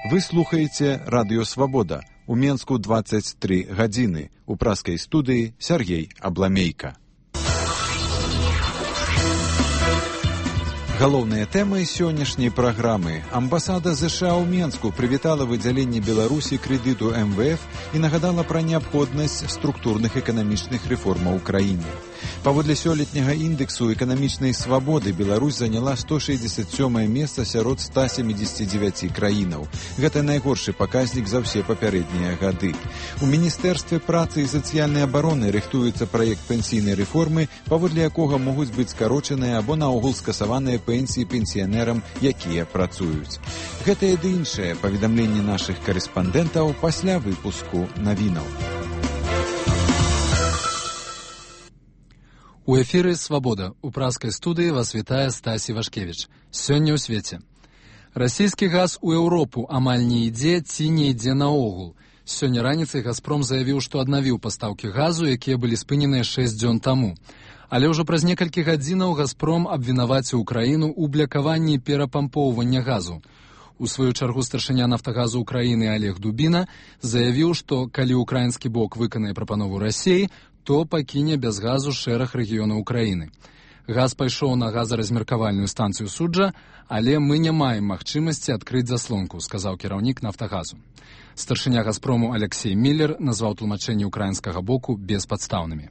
Вы слухаеце Радыё Свабода. У Менску 23 гадзіны. У праскай студыі Сергей Абламейка. Галоўныя тэмы сённяшняй праграмы. Амбасада ЗША ў Менску прывітала выдзяленне Беларусі крэдыту МВФ і нагадала пра неабходнасць структурных эканамічных рэформаў у краіне. Паводле сёлетняга індэксу эканамічнай свабоды Беларусь заняла 167-е месца сярод 179 краінаў. Гэта найгоршы паказнік за ўсе папярэднія гады. У Міністэрстве працы і сацыяльнай абароны рыхтуецца праект пенсійнай рэформы, паводле якога могуць быць скарочаныя або наогул скасаваныя пенсіі пенсіянерам, якія працуюць. Гэтае ды іншае паведамленне нашых карэспандэнтаў пасля выпуску навінаў. У эфіры «Свабода». У праскай студыі вас вітае Стась Івашкевіч. Сёння ў свеце. Расійскі газ у Еўропу амаль не ідзе ці не ідзе наогул. Сёння раніцай «Газпром» заявіў, што аднавіў пастаўкі газу, якія былі спыненыя 6 дзён таму. Але ўжо праз некалькі гадзінаў «Газпром» абвінаваціў Украіну ў блякаванні перапампоўвання газу. У сваю чаргу старшыня «Нафтагазу» Украіны Олег Дубіна заявіў, што калі украінскі бок выканае прапанову Расіі, то пакіне без газу шэраг рэгіёнаў Украіны. Газ пайшоў на газаразмеркавальную станцыю Суджа, але мы не маем магчымасці адкрыць заслонку, сказаў кіраўнік «Нафтагазу». Старшыня «Газпрому» Алексей Міллер назваў тлумачэнні украінскага боку беспадстаўнымі.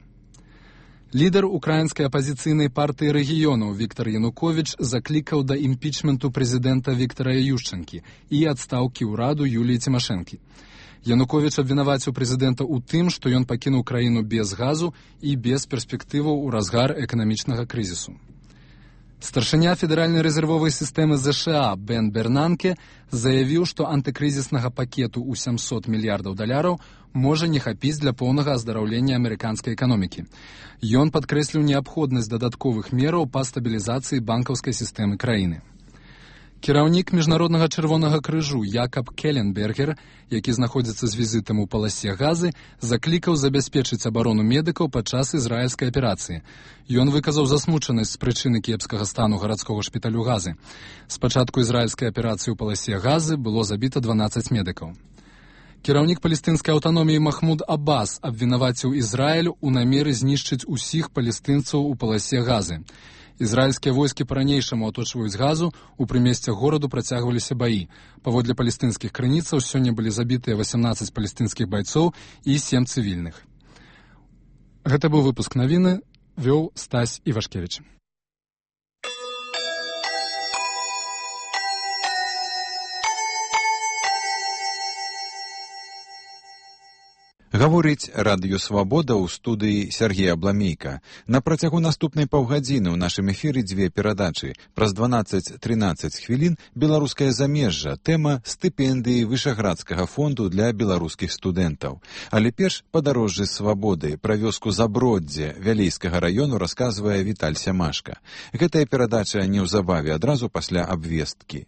Лідар украінскай апазіцыйнай партыі рэгіёнаў Віктар Януковіч заклікаў да імпічменту прэзідэнта Віктара Ющэнкі і адстаўкі ўраду Юліі Цімашэнкі. Януковіч абвінаваціў прэзідэнта ў тым, што ён пакінуў краіну без газу і без перспектываў у разгар эканамічнага крызісу. Старшыня федэральнай рэзервовай сістэмы ЗША Бен Бернанке заявіў, што антыкрызіснага пакету ў $700 мільярдаў можа не хапіць для поўнага аздараўлення амерыканскай эканомікі. Ён падкрэсліў неабходнасць дадатковых мераў па стабілізацыі банкаўскай сістэмы краіны. Кіраўнік Міжнароднага чырвонага крыжу Якаб Келленбергер, які знаходзіцца з візітам у паласе газы, заклікаў забяспечыць абарону медыкаў падчас ізраільскай аперацыі. Ён выказаў засмучанасць з прычыны кепскага стану гарадскога шпіталю газы. З пачатку ізраільскай аперацыі ў паласе газы было забіта 12 медыкаў. Кіраўнік палестынскай аўтаноміі Махмуд Аббас абвінаваціў Ізраіль у намеры знішчыць усіх палестынцаў у паласе газы. Ізраільскія войскі па-ранейшаму аточваюць газу, у прымесцях гораду працягваліся баі. Паводле палестынскіх крыніцаў сёння былі забітыя 18 палестынскіх байцоў і 7 цывільных. Гэта быў выпуск навіны, вёў Стась Івашкевіч. Гаворыць Радыё Свабода ў студыі Сергей Абламейка. На працягу наступнай паўгадзіны ў нашым эфіры дзве перадачы. Праз 12-13 хвілін беларускае замежжа, тэма стыпендыі Вышаградскага фонду для беларускіх студэнтаў. Але перш падарожжы свабоды пра вёску Заброддзе Вялейскага раёну расказвае Віталь Сямашка. Гэтая перадача неўзабаве адразу пасля абвесткі.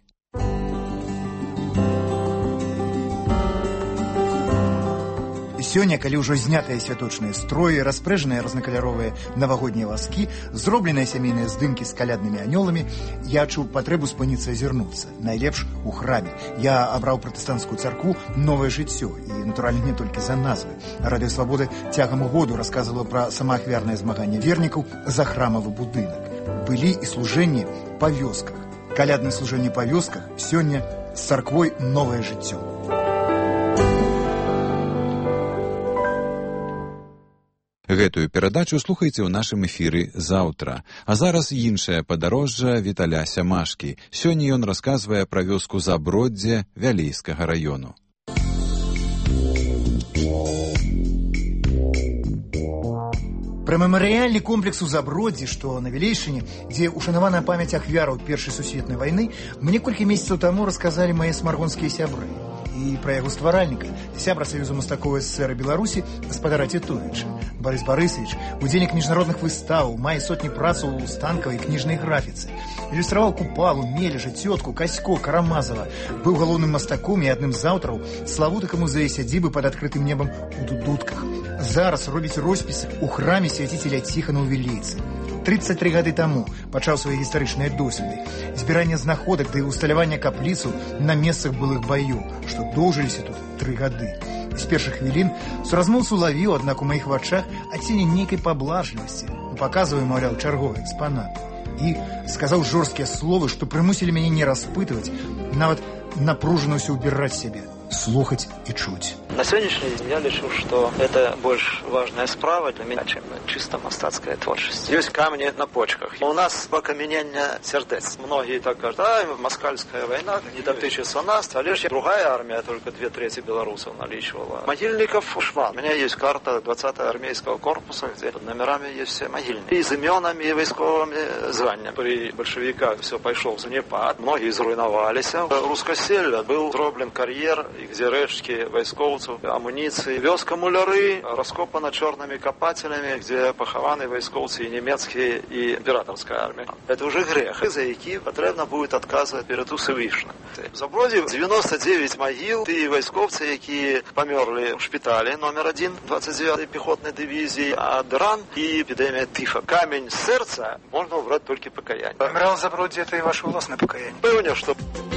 Сёння, калі ўжо знятыя святочныя строі, распрэжаныя рознакаляровыя навагоднія вазкі, зробленыя сямейныя здымкі з каляднымі анёламі, я адчуў патрэбу спыніцца азірнуцца. Найлепш у храме. Я абраў пратэстанцкую царкву «Новае жыццё» і, натуральна, не толькі за назвы. Радыё Свабоды цягам году расказвала пра самаахвярнае змаганне вернікаў за храмавы будынак. Былі і служэнні па вёсках. Каляднае служэнне па вёсках сёння з царквой «Новае жыццё». Гэтую перадачу слухайце ў нашым эфіры заўтра. А зараз іншае падарожжа Віталя Сямашкі. Сёння ён расказвае пра вёску Заброддзе Вялейскага раёну. Пра мемарыяльны комплекс у Заброддзі, што на Вілейшчыне, дзе ушанаваная памяць ахвяраў Першай сусветнай вайны, мне колькі месяцаў таму расказалі мае смаргонскія сябры. І пра яго стваральніка, сябра Саюза мастакоў СССР і Беларусі, гаспадара Цітовіча. Барыс Барысавіч, удзельнік міжнародных выстаў, мае сотні працаў у станкавай кніжнай графіцы. Ілюстраваў Купалу, Мележа, Цётку, Касько, Карамазава. Быў галоўным мастаком і адным з аўтараў славутага музея сядзібы пад адкрытым небам у Дудутках. Зараз робіць роспісы ў храме свяціцеля Ціхана ў Вілейцы. 33 гады таму пачаў свае гістарычныя доследы, збірання знаходак ды усталявання капліцаў на месцах былых баёў, што доўжыліся тут 3 гады. З першых хвілін суразмоўцу лавіў, аднак у маіх вачах адценне нейкай паблажлівасці. Паказваю, маўляў, чарговы экспанат. І сказаў жорсткія словы, што прымусілі мяне не распытваць, нават напружана ўсё ўбіраць сябе, слухаць і чуць. На сегодняшний день я лічу, что это больше важная справа для меня, чем чисто мастацкая творчесть. Есть камни на почках. У нас окаменение сердец. Многие так говорят, москальская война не дотычется нас, а лишь другая армия, только 2/3 белорусов наличивала. Могильников шмат. У меня есть карта 20-го армейского корпуса, где под номерами есть все могильники. И с именами, и войсковыми званиями. При большевиках все пошло в занепад. Многие зруйновались. Рускосель был зроблен карьер, где речки войсковцев, амуниции. Вёска Муляры раскопана черными копателями, где похованы войсковцы и немецкие, и императорская армия. Это уже грех, за які потрібно буде відказувати перед Усевишним. В Заброді 99 могил, і військовці, які померли в шпиталі номер 1 29-й піхотної дивізії, а ран і епідемія тифа. Камінь з серця можна убрати тільки покаяння. Адмірал Забродді, це і ваше власне покаяння? Певно, що...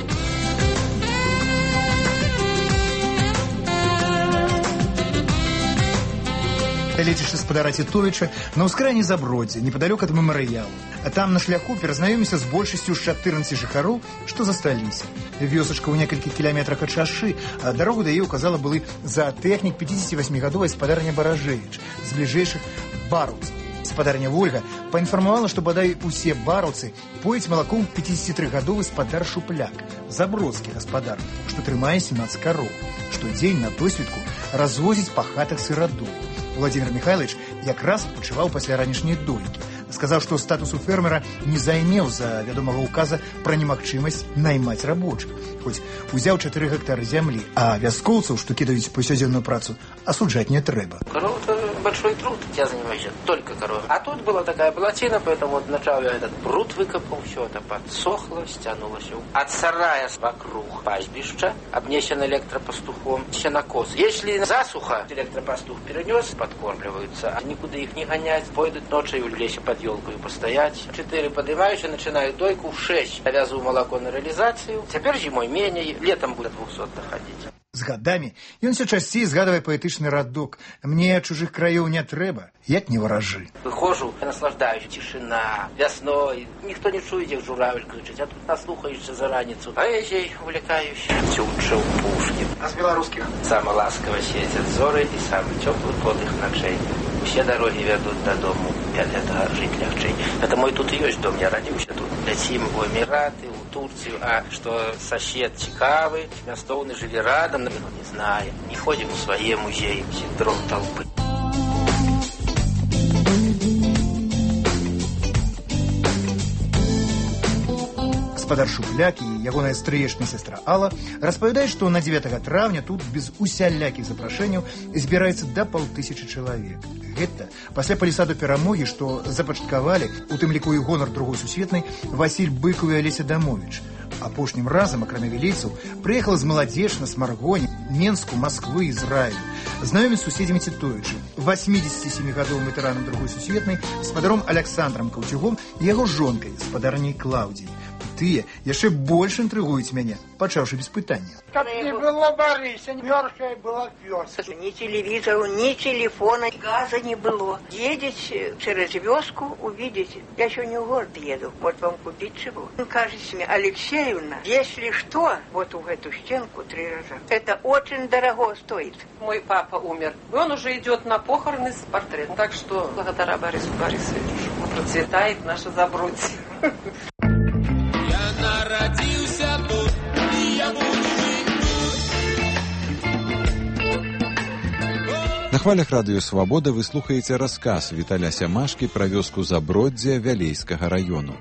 Лецішся спадара Тітовіча на ўскраіне Заброддзя, непадалёк ад мемарыялу. А там на шляху перазнаёміся з большасцю з 14 жыхароў, што засталіся. Вёсачка ў некалькіх кіламетрах ад шашы, а дарогу да яе указала былы заатэхнік 58-гадовай спадарня Баражэвіч з бліжэйшых бараўцаў. Спадарня Вольга паінфармавала, што бадай усе бараўцы пояць малаком 53-гадовы спадар Шупляк, забродскі гаспадар, што трымае 17 кароў, штодзень на досведку развозіць па хатах сырадоў. Владимир Михайлович якраз пачываў пасля ранішняй дойкі. Сказаў, што статусу фермера не займеў за вядомага указа пра немагчымасць наймаць рабочых, хоць узяў 4 гектары зямлі, а вяскоўцаў, што кідаюць паўсядзённую працу, асуджаць не трэба. Корова – это большой труд, я занимаюсь только коровой. А тут была такая плотина, поэтому вот вначале я этот пруд выкопал, все это подсохло, стянулось. От сарая вокруг пастбища обнесен электропастухом сенокос. Если засуха, электропастух перенес, подкормливаются, а никуда их не гонять, пойдут ночью в лесе под елкой постоять. 4 поднимаюсь и начинаю дойку, в 6 навязываю молоко на реализацию. Теперь зимой менее, летом будет 200 доходить. З гадамі ён все часцей згадвае паэтычны радок. Мне чужых краёў не трэба, як не варажы. Выхожу, наслаждаюсь, тишина, весной. Никто не чует, как журавль кричит, а тут наслухаешься за раницу. Поэзией увлекающий. Тютчев, Пушкин. А з беларускіх? Самый ласково светят зоры и самый теплый подых ночей. Все дороги ведут до дому, от этого жить легче. Это мой тут и есть дом, я родился тут. Летим в Эмираты, в Турцию, а что сосед цікавый, мястоўны жили рядом, но не знаем, не ходим в свои музеи, синдром толпы. Гаспадар Шупляк і ягоная стрыечная сестра Алла распавядаюць, што на 9 траўня тут без усялякіх запрашэнняў збіраецца да 500 чалавек. Гэта пасля палісаду перамогі, што запачаткавалі, у тым ліку і гонар другой сусветнай, Васіль Быкаў і Алеся Дамовіч. Апошнім разам, акрамя вілейцаў, прыехала з Маладзеж на Смаргоне, Менску, Масквы, Ізраілю. Знаёміць з суседзямі Тітовіча, 87-гадовым ветэранам другой сусветнай, спадаром Аляксандрам Каўцюгом і яго жонкай, спадарняй Клаўдзіяй. Тыя яшчэ больш інтрыгуюць мяне, пачаўшы без пытання. Как не было Бориса, мёртвая была вёска. Ни телевизора, ни телефона, газа не было. Едете через вёску, увидите. Я еще не в город еду, вот вам купить чего. Он кажется мне, Алексеевна, если что, вот в эту стенку 3 раза. Это очень дорого стоит. Мой папа умер, и он уже идет на похороны с портретом. Так что благодаря Борису Борисовичу процветает наша Забродье. Народился тут, и я буду жить тут. На хвалях радыё «Свабода» вы слухаеце расказ Віталя Сямашкі пра вёску Заброддзя Вялейскага раёну.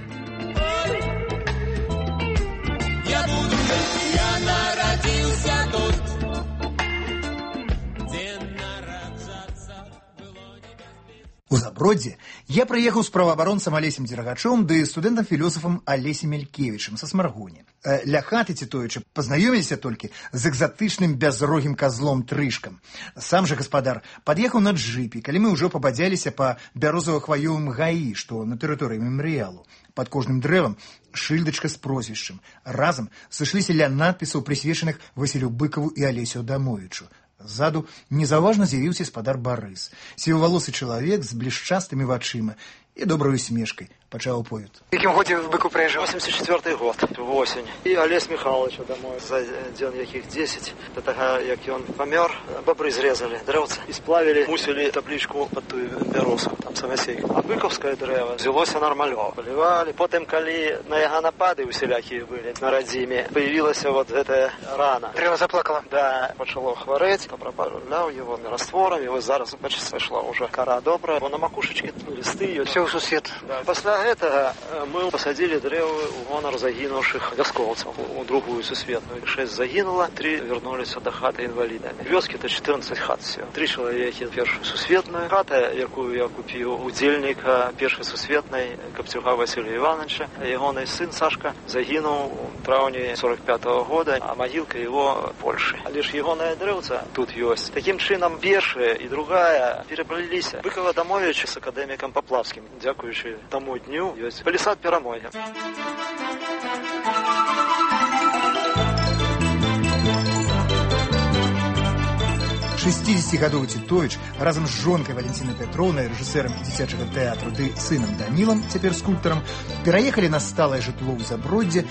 Я народился тут, где народжаться было небезпечно. Заброддзе я прыехаў з праваабаронцам Алесем Дзергачом ды студэнтам-філёсафам Алесем Мелькевічым са Смаргоні. Ля хаты ці тоючы пазнаёміліся толькі з экзатычным бязрогім казлом Трышкам. Сам жа гаспадар пад'ехаў на джыпе, калі мы ўжо пабадзяліся па бярозава-хваёвым гаі, што на тэрыторыі мемарыялу. Пад кожным дрэвам шыльдачка з прозвішчам. Разам сышліся ля надпісаў, прысвечаных Васілю Быкаву і Алесю Адамовічу. Ззаду незаўважна з'явіўся спадар Барыс, сівавалосы чалавек з блішчастымі вачыма і добрай усмешкай. Пачаў аповед. В якім годзе Быкаў прыязджаў? 84 год, восень. І Алесь Михайлович домой за дзён якіх 10. Да тага, як ён памёр, бабры зрезалі дрэўца і сплавілі, мусілі таблічку пад тую бярозу, там самасей. А быкаўскае дрэва взялося нармалё. Палівалі. Потым, калі на яго напады усялякія былі на радзіме, появілася вот гэтая рана. Дрэва заплакала? Да, пачало хварэць, папрапаўляў его растворам, і вось зараз, бачыць, сышла ўжо кара добрая, бо на макушачкі лісты ёсць. Всё ў сусвет. Да. Пасля гэтага мы пасадзілі дрэвы ў гонар загінуўшых вяскоўцаў у другую сусветную. 6 загінула, 3 вярнуліся да хаты інвалідамі. Вёскі-то 14 хат всё. 3 чалавекі першую сусветную. Хата, якую я купіў удзельніка першай сусветнай Капцюга Васіля Івановича, ягоны сын Сашка загінуў у траўні 45-го года, а магілка его в Польшы. Але ж ягоная дрэўца тут ёсць. Такім чынам першая і другая пераплыліся. Быкаў Адамовіч з акадэмікам Паплавскім, дзякуючы таму дню, ёсць палісад перамогі. Шестидесятигадовый Титович разом с жонкой Валентиной Петровной, режиссером дзіцячага тэатру, ды сыном Данилом, теперь скульптором, переехали на сталое жытло ў Заброддзе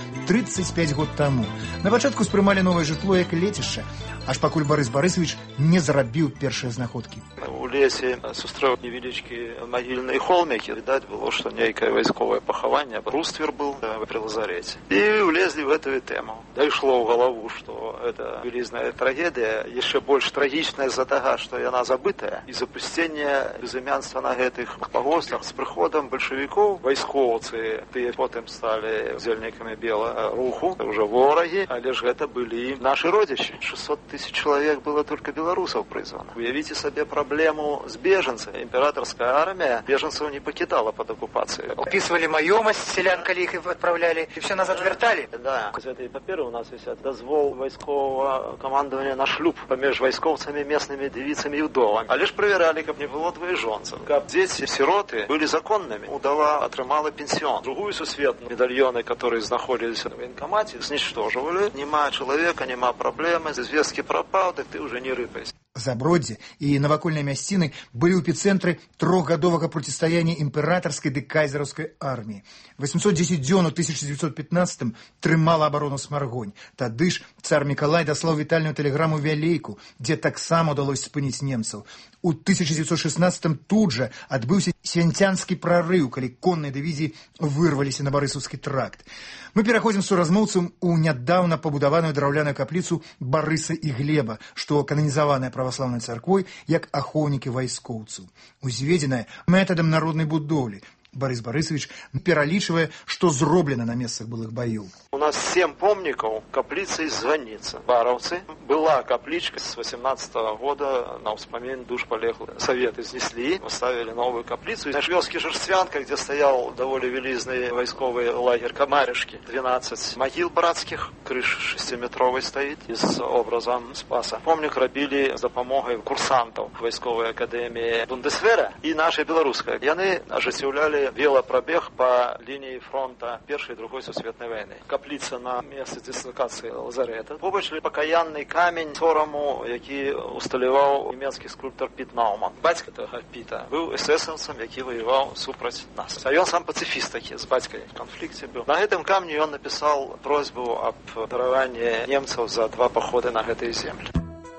35 год тому. На пачатку спрымалі новое жытло як лецішча, аж пакуль Барыс Барысович не зарабіў першыя знаходкі. У лесе сустрэў невялічкі магільныя холмікі. Відаць было, што нейкае вайсковае пахаванне, бруствер был при лазарете. І влезли в эту тему. Дайшло ў галаву, што это вялізная трагедыя, яшчэ больш трагічная з-за таго, што яна забытая. І запусценне безымянства на гэтых пагостах з прыходам бальшавікоў, вайскоўцы, тыя потым сталі удзельнікамі белага руху, ўжо ворагі, але ж гэта былі нашы родзічы. 600 000 чалавек было толькі беларусаў прызвана. Уявіце сабе праблему з бежанцамі. Імператорская армія бежанцаў не пакідала пад акупацыяй. Опісвалі маёмасць селян, калі іх адпраўлялі, і все назад вярталі. Да, з гэтай паперы у нас вісяць дазвол вайсковага камандавання на шлюб паміж вайскоўцамі, местнымі дзевіцамі і ўдовамі. Але ж правяралі, каб не было двоежонцаў. Каб дзеці сіроты былі законнымі. Удава атрымала пенсіон. Другую сусветную медальёны, которые знаходзіліся на военкомаце, знішчожвалі. Нема чалавека, нема праблемы, звесткі прапаў, так ты ўжо не рыпайся. Заброддзе і навакольныя мясціны былі ў эпіцэнтры трохгадовага процістаяння імператорскай ды кайзераўскай арміі. 810 дзён у 1915-м трымала абарону Смаргонь. Тады ж цар Мікалай даслаў вітальную тэлеграму Вялейку, дзе таксама ўдалося спыніць немцаў. У 1916-м тут жа адбыўся свянцянскі прарыў, калі конныя дывізіі вырваліся на Барысаўскі тракт. Мы пераходзім з суразмоўцам у нядаўна пабудаваную драўляную капліцу Барыса і Глеба, што кананізаваная праваслаўнай царквой як ахоўнікі вайскоўцаў. Узведзеная метадам народнай будоўлі. Барыс Барысович пералічвае, што зроблена на месцах былых баёў. У нас 7 помнікаў, капліца і званіца. Бараўцы. Была каплічка з 18-го года на ўспамін душ палеглых. Советы знеслі, поставили новую каплицу. На вёске Жерствянка, где стоял довольно велизный войсковый лагерь Камаришки, 12 могил братских, крыш 6-метровой стоит, и с образом Спаса. Помнік рабілі за дапамогай курсантаў вайсковай акадэміі Бундесвера і нашай беларускай. Яны ажыццяўлялі велопробег по линии фронта Первой и Другой Сусветной войны. Каплица на месте дислокации лазарета. Побач покаянный камень сораму, який усталював німецький скульптор Піт Науман. Батька того Піта був эсэсовцем, який воював супроть нас. А він сам пацифіст таки, з батькой в конфликте был. На этом камне он написал просьбу об даровании немцев за 2 похода на этой земле.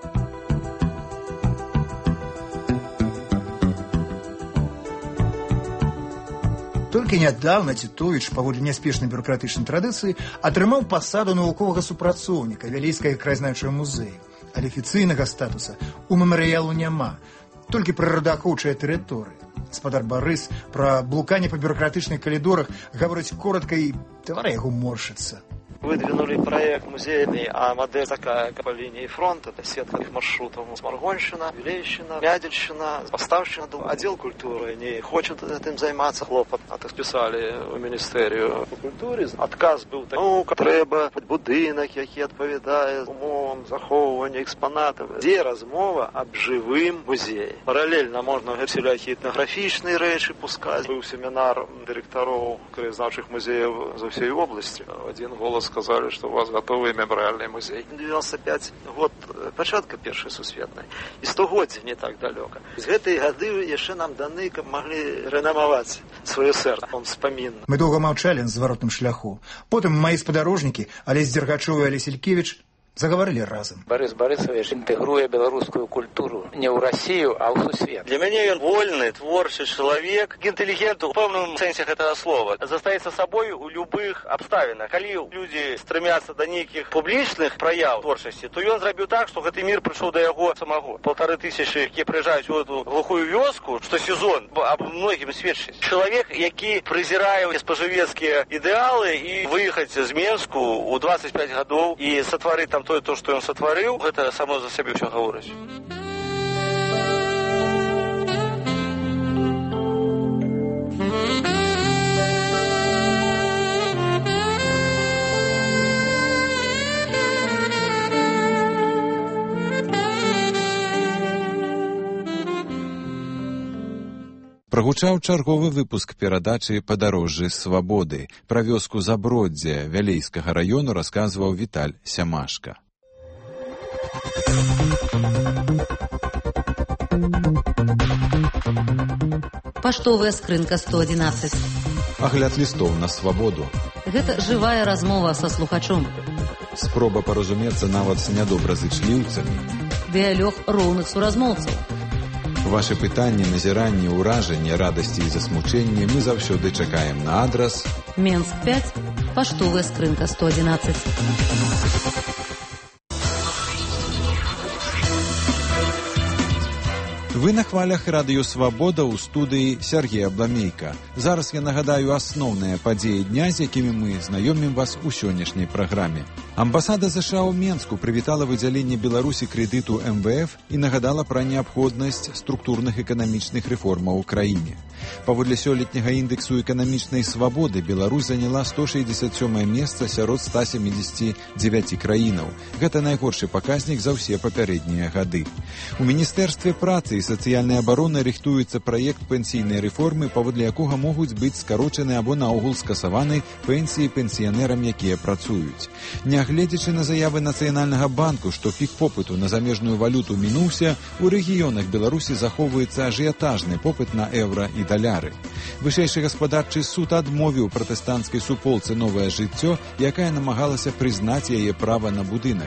Толькі нядаўна Тітовіч, паводле няспешнай бюракратычнай традыцыі, атрымаў пасаду навуковага супрацоўніка Вялейскага краязнаўчага музея. Але афіцыйнага статуса у мемарыялу няма, толькі прыродаахоўчая тэрыторыя. Гаспадар Барыс пра блуканне па бюракратычных калідорах гаворыць коратка і твар яго моршыцца. Выдвинули проект музейный, а модель такая по линии фронта. Это сетка маршрутов. Сморгонщина, Вилейщина, Мядельщина, Поставщина. Отдел культуры не хочет этим заниматься. Хлопот. Отписали в Министерию культуры. Отказ был такой, треба будинок, який відповідає умовам заховування експонатів. Де розмова об живим музеї. Паралельно можна всілякі етнографічні речі пускати. Був семінар директорів краєзнавчих музеїв за всієї області. Один голос сказали, що у вас готовий меморіальний музей. 95 год початка Першої Сусвітної. І 100 годів не так далеко. З цієї годи ще нам даны, каб могли реномувати своє серце. Он вспомін. Мы долго молчали на зворотном шляху. Потом мои сподорожники, Олесь Дергачев и Олесь Илькевич, заговорили разом. Борис Борисович інтегрує білоруську культуру не ў Россию, а ў сусвет. Для мяне ён вольны, творчы чалавек, інтэлігент у пэўным сэнсе гэтага слова. Застаецца сабой у любых абставінах. Калі людзі стремятся да нейкіх публічных праяў творчасці, то ён зрабіў так, што гэты мір прыйшоў да яго самого. 1500, які прыязджаюць у эту глухую вёску, што сезон аб многім сведчыць. Чалавек, які прызірае спажывецкія ідэалы і выехаць з Менску ў 25 гадоў і сатварыць там то, што ён сатварыў, гэта само за сябе ўсё гаворыць. Прагучаў чарговы выпуск перадачы «Падарожжы свабоды». Пра вёску Заброддзе Вялейскага раёну расказваў Віталь Сямашка. Паштовая скрынка 111. Агляд лістоў на свабоду. Гэта жывая размова са слухачом. Спроба паразумецца нават з нядобразычліўцамі. Дыялог роўных суразмоўцаў. Вашы пытанні, назіранні, ўражанні, радасці і засмучэнні мы заўсёды чакаем на адрас Менск 5, паштовая скрынка 111. Вы на хвалях радыё «Свабода» ў студыі Сергея Бламейка. Зараз я нагадаю асноўныя падзеі дня, з якімі мы знаёмім вас у сённяшняй праграме. Амбасада США ў Менску прывітала выдзяленне Беларусі крэдыту МВФ і нагадала пра неабходнасць структурных эканамічных рэформаў у краіне. Паводле сёлетняга індэксу эканамічнай свабоды Беларусь заняла 167 месца сярод 179 краінаў. Гэта найгоршы паказнік за ўсе папярэднія гады. У Міністэрстве працы і сацыяльнай абароны рыхтуецца праект пенсійнай рэформы, паводле якога могуць быць скарочаны або наогул скасаваны пенсіі пенсіянерам, якія працуюць. Нягледзячы на заявы Нацыянальнага банку, што пік попыту на замежную валюту мінуўся, у рэгіёнах Беларусі захоўваецца ажыятажны попыт на еўра і даляры. Вышэйшы гаспадарчы суд адмовіў пратэстанцкай суполцы «Новае жыццё», якая намагалася прызнаць яе права на будынак.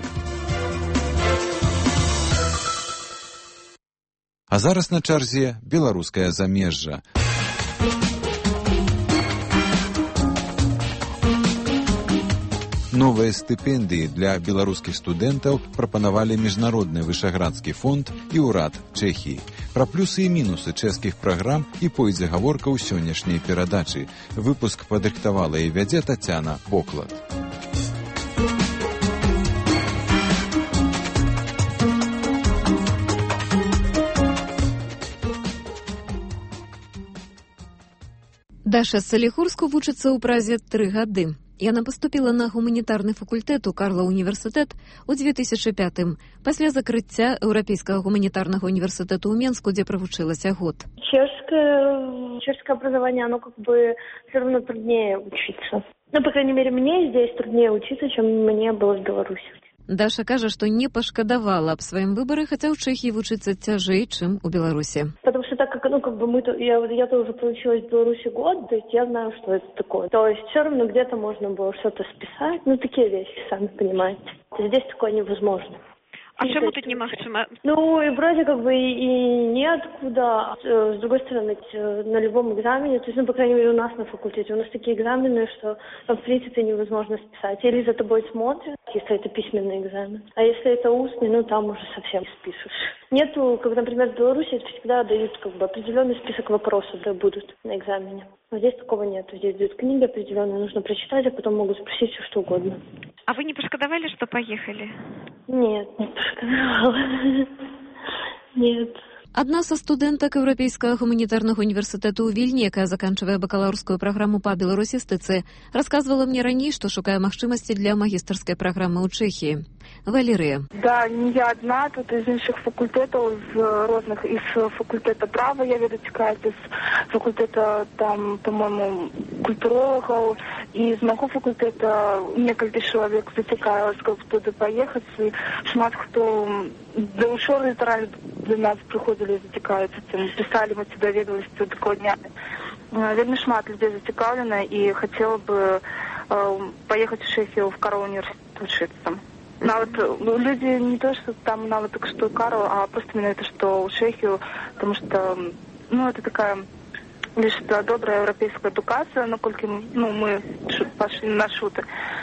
А зараз на чарзе беларускае замежжа. Новыя стыпендыі для беларускіх студэнтаў прапанавалі Міжнародны вышаградскі фонд і ўрад Чэхіі. Пра плюсы і мінусы чэшскіх праграм і пойдзе гаворка ў сённяшняй перадачы. Выпуск падрыхтавала і вядзе Тацяна Поклад. Даша Саліхурску вучыцца ў празе 3 гады. Яна паступіла на гуманітарны факультэт у Карла універсітэт у 2005-м, пасля закрыцця Еўрапейскага гуманітарнага універсітэту ў Менску, дзе правучылася год. Чешское образование, оно как бы все равно труднее учиться. Ну, по крайней мере, мне здесь труднее учиться, чем мне было в Беларуси. Даша кажа, што не пашкадавала аб сваім выбары, хаця ў Чэхіі вучыцца цяжэй, чым у Беларусі. Потому что так как, я-то уже проучилась в Беларуси год, то есть я знаю, что это такое. То есть все равно где-то можно было что-то списать, такие вещи, сами понимаете. Здесь такое невозможно. А чему тут немагчыма? И вроде как бы и неоткуда. С другой стороны, на любом экзамене, то есть, по крайней мере, у нас на факультете, у нас такие экзамены, что там, в принципе, невозможно списать. Или за тобой смотрят, если это письменный экзамен. А если это устный, ну там уже совсем не спишешь. Нету, как, например, в Беларуси всегда дают как бы определенный список вопросов, да, будут на экзамене. Но здесь такого нет. Здесь дают книги определенные, нужно прочитать, а потом могут спросить все, что угодно. А вы не пошкодовали, что поехали? Нет, не пошкодовала. Нет. Адна са студэнтак Еўрапейскага гуманітарнага універсітэту ў Вільні, якая заканчвае бакалаўрскую праграму па беларусістыцы, расказвала мне раней, што шукае магчымасці для магістарскай праграмы ў Чэхіі. Валерыя. Да, не я одна, тут из іншых факультетаў, з розных, из факультета права, я веду цікавіць, из факультета, там, по-моему, культуролагаў, і з маго факультета некалькі чалавек зацікавилось, каб туды паехаць, і шмат хто да учора літаральна до нас прыходзілі зацікавіцца цим, пісалі, мы даведаліся такого дня. Вельмі шмат людей зацікавлена, і хацела бы поехать в Чехию в Карл университет учиться. Нават люди не то, что там нават так что Карл, а просто именно это, что в Чехию, потому что, ну, это такая лишь добрая европейская адукація, наколькі мы пошли на шуты.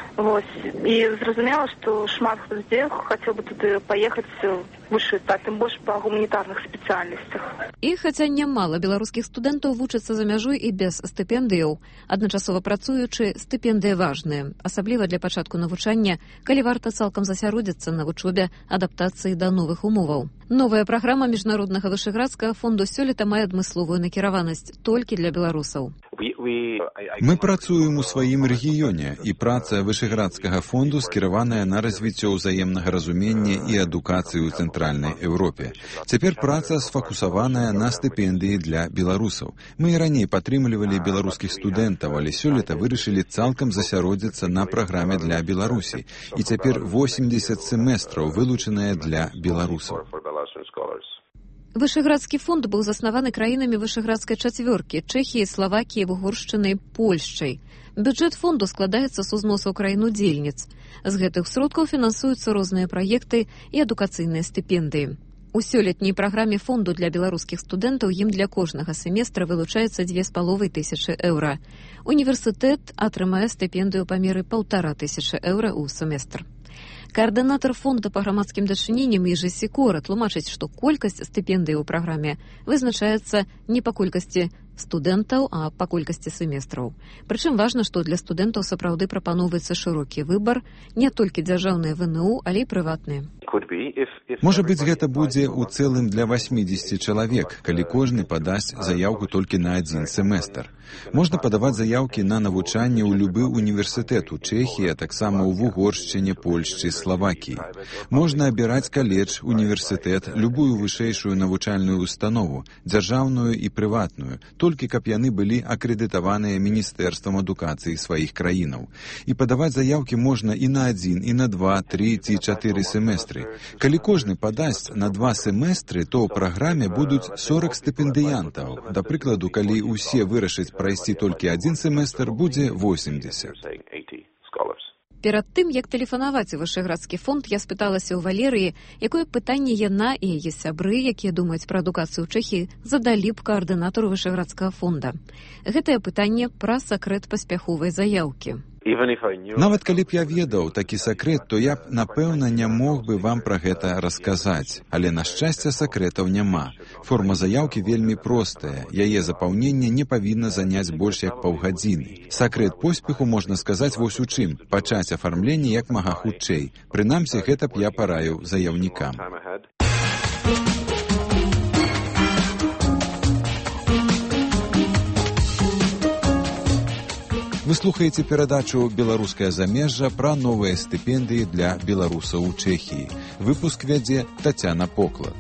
І зразумела, што шмат людей хацеў бы туды паехаць вучыцца, а тым больш па гуманітарных спецыяльнасцях. І хаця нямала беларускіх студэнтаў вучацца за мяжой і без стыпендыяў, адначасова працуючы, стыпендыі важныя, асабліва для пачатку навучання, калі варта цалкам засяродзіцца на вучобе, адаптацыі да новых умоваў. Новая праграма міжнароднага вышэградскага фонду сёлета мае адмысловую накіраванасць толькі для беларусаў. Мы працуем у сваім рэгіёне, і праца Вышэградскага фонду скіраваная на развіццё ўзаемнага разумення і адукацыі ў Цэнтральнай Еўропе. Цяпер праца сфокусаваная на стыпендыі для беларусаў. Мы і раней падтрымлівалі беларускіх студэнтаў, але сёлета вырашылі цалкам засяродзіцца на праграме для Беларусі. І цяпер 80 семестраў вылучаныя для беларусаў. Вышэградскі фонд быў заснаваны краінамі Вышэградскай чацвёркі – Чэхіяй, Славакіяй, Угоршчынай, Польшчай. Бюджэт фонду складаецца з узносаў краін-удзельніц. З гэтых сродкаў фінансуюцца розныя праекты і адукацыйныя стыпендыі. У сёлетняй праграме фонду для беларускіх студэнтаў ім для кожнага семестра вылучаецца 2500 еўра. Універсітэт атрымае стыпендыю па меры 1500 еўра ў семестр. Координатор фонда по громадским дачыненням Ежи Сікора тлумачыць, што колькасць стыпендый у праграме вызначаецца не па колькасці студэнтаў, а па колькасці семестраў. Прычым важна, што для студэнтаў сапраўды прапаноўваецца шырокі выбар, не толькі дзяржаўныя ВНУ, але і прыватныя. Можа быць, гэта будзе ў цэлым для 80 чалавек, калі кожны падасць заяўку толькі на адзін семестр. Можна падаваць заяўкі на навучанне ў любы універсітэт у Чэхіі, а таксама ў Угоршчыне, Польшчы, Славакіі. Можна абіраць каледж, універсітэт, любую вышэйшую навучальную установу, дзяржаўную і прыватную, толькі каб яны былі акрэдытаваныя Міністэрствам адукацыі сваіх краінаў. І падаваць заяўкі можна і на 1, і на 2, 3 ці 4 семестры. Калі кожны падасць на 2 семестры, то ў праграме будуць 40 стыпендыянтаў. Да прыкладу, калі ўсе вырашаць прайсці толькі 1 семестр, будзе 80. Перад тым, як тэлефанаваць у Вышэградскі фонд, я спыталася ў Валерыі, якое пытанне яна і яе сябры, якія думаюць пра адукацыю ў Чэхіі, задалі б каардынатару Вышэградскага фонда. Гэтае пытанне пра сакрэт паспяховай заяўкі. Нават калі б я ведаў такі сакрэт, то я б, напэўна, не мог бы вам пра гэта расказаць. Але, на шчасце, сакрэтаў няма. Форма заяўкі вельмі простая. Яе запаўненне не павінна заняць больш як паўгадзіны. Сакрэт поспеху, можна сказаць, вось у чым. Пачаць афармленне як мага хутчэй. Прынамсі, гэта б я параіў заяўнікам. Вы слухаеце перадачу «Беларускае замежжа» пра новыя стыпендыі для беларусаў у Чэхіі. Выпуск вядзе Тацяна Поклад.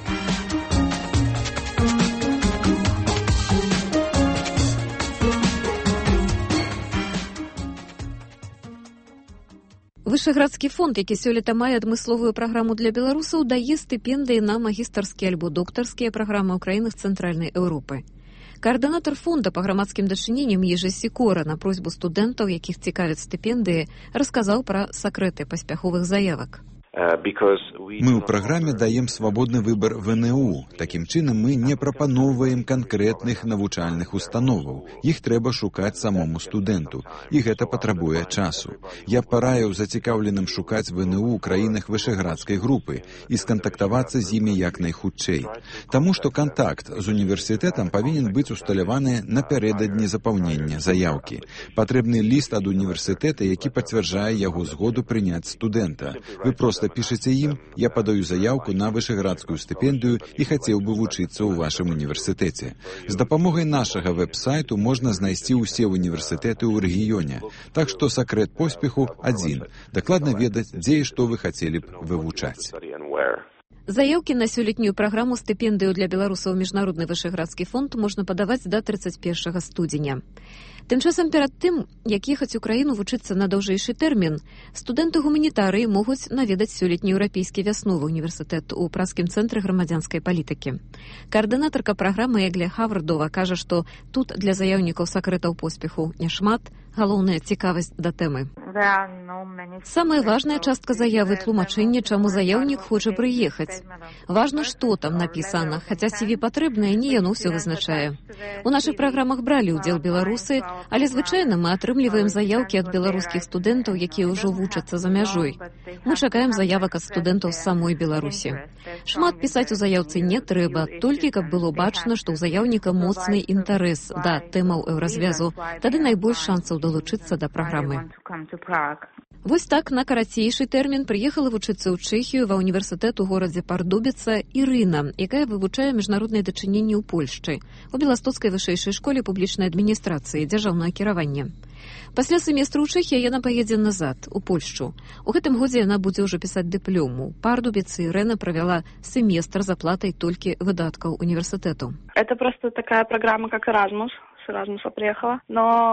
Вышэградскі фонд, які сёлета мае адмысловую праграму для беларусаў, дае стыпендыі на магістарскія альбо доктарскія праграмы ў краінах Цэнтральнай Еўропы. Координатор фонда по громадским дачыненням Ежи Сікора на просьбу студэнтаў, якіх цікавяць стыпендыі, расказаў пра сакрэты паспяховых заявак. Мы ў праграме даем свабодны выбар ВНУ. Такім чынам мы не прапаноўваем канкрэтных навучальных установаў. Іх трэба шукаць самому студэнту. І гэта патрабуе часу. Я параіў зацікаўленым шукаць ВНУ ў краінах вышэградскай групы і скантактавацца з імі як найхутчэй. Таму што кантакт з універсітэтам павінен быць усталяваны напярэдадні запаўнення заяўкі. Патрэбны ліст ад універсітэта, які пацвярджае яго згоду прыняць студэнта. Вы проста пішаце ім, я падаю заяўку на вышэградскую стыпендыю і хацеў бы вучыцца ў вашым універсітэце. З дапамогай нашага вэб-сайту можна знайсці ўсе універсітэты ў рэгіёне. Так што сакрэт поспеху адзін. Дакладна ведаць, дзе і што вы хацелі б вывучаць. Заяўкі на сёлетнюю праграму стыпендыю для беларусаў міжнародны вышэградскі фонд можна падаваць да 31 студзеня. Тым часам перад тым, як ехаць у краіну вучыцца на даўжэйшы тэрмін, студэнты-гуманітарыі могуць наведаць сёлетні еўрапейскі вясновы універсітэт у празскім цэнтры грамадзянскай палітыкі. Каардынатарка праграмы Эгле Хавардова кажа, што тут для заяўнікаў сакрэтаў поспеху няшмат, галоўная цікавасць да тэмы. Самая важная частка заявы – тлумачэнне, чаму заяўнік хоча прыехаць. Важна, што там напісана, хаця CV патрэбнае, не яно ўсё вызначае. У нашых праграмах бралі ўдзел беларусы, але звычайна мы атрымліваем заяўкі ад беларускіх студэнтаў, якія ўжо вучацца за мяжой. Мы чакаем заявак ад студэнтаў з самой Беларусі. Шмат пісаць у заяўцы не трэба, толькі каб было бачна, што ў заяўніка моцны інтарэс да тэмаў еўразвязу, тады найбольш шансаў далучыцца да праграмы. Вось так на карацейшы тэрмін прыехала вучыцца ў Чэхію ва ўніверсітэт у горадзе Пардубіца Ірына, якая вывучае міжнародныя дачыненні ў Польшчы у Беластоцкай вышэйшай школе публічнай адміністрацыі, дзяржаўнага кіравання. Пасля семестру ў Чэхіі яна паедзе назад, у Польшчу. У гэтым годзе яна будзе ўжо пісаць дыплём. У Пардубіцы Ірына правяла семестр з аплатай толькі выдаткаў універсітэту. Это просто такая программа, как Erasmus. С Erasmus'а приехала.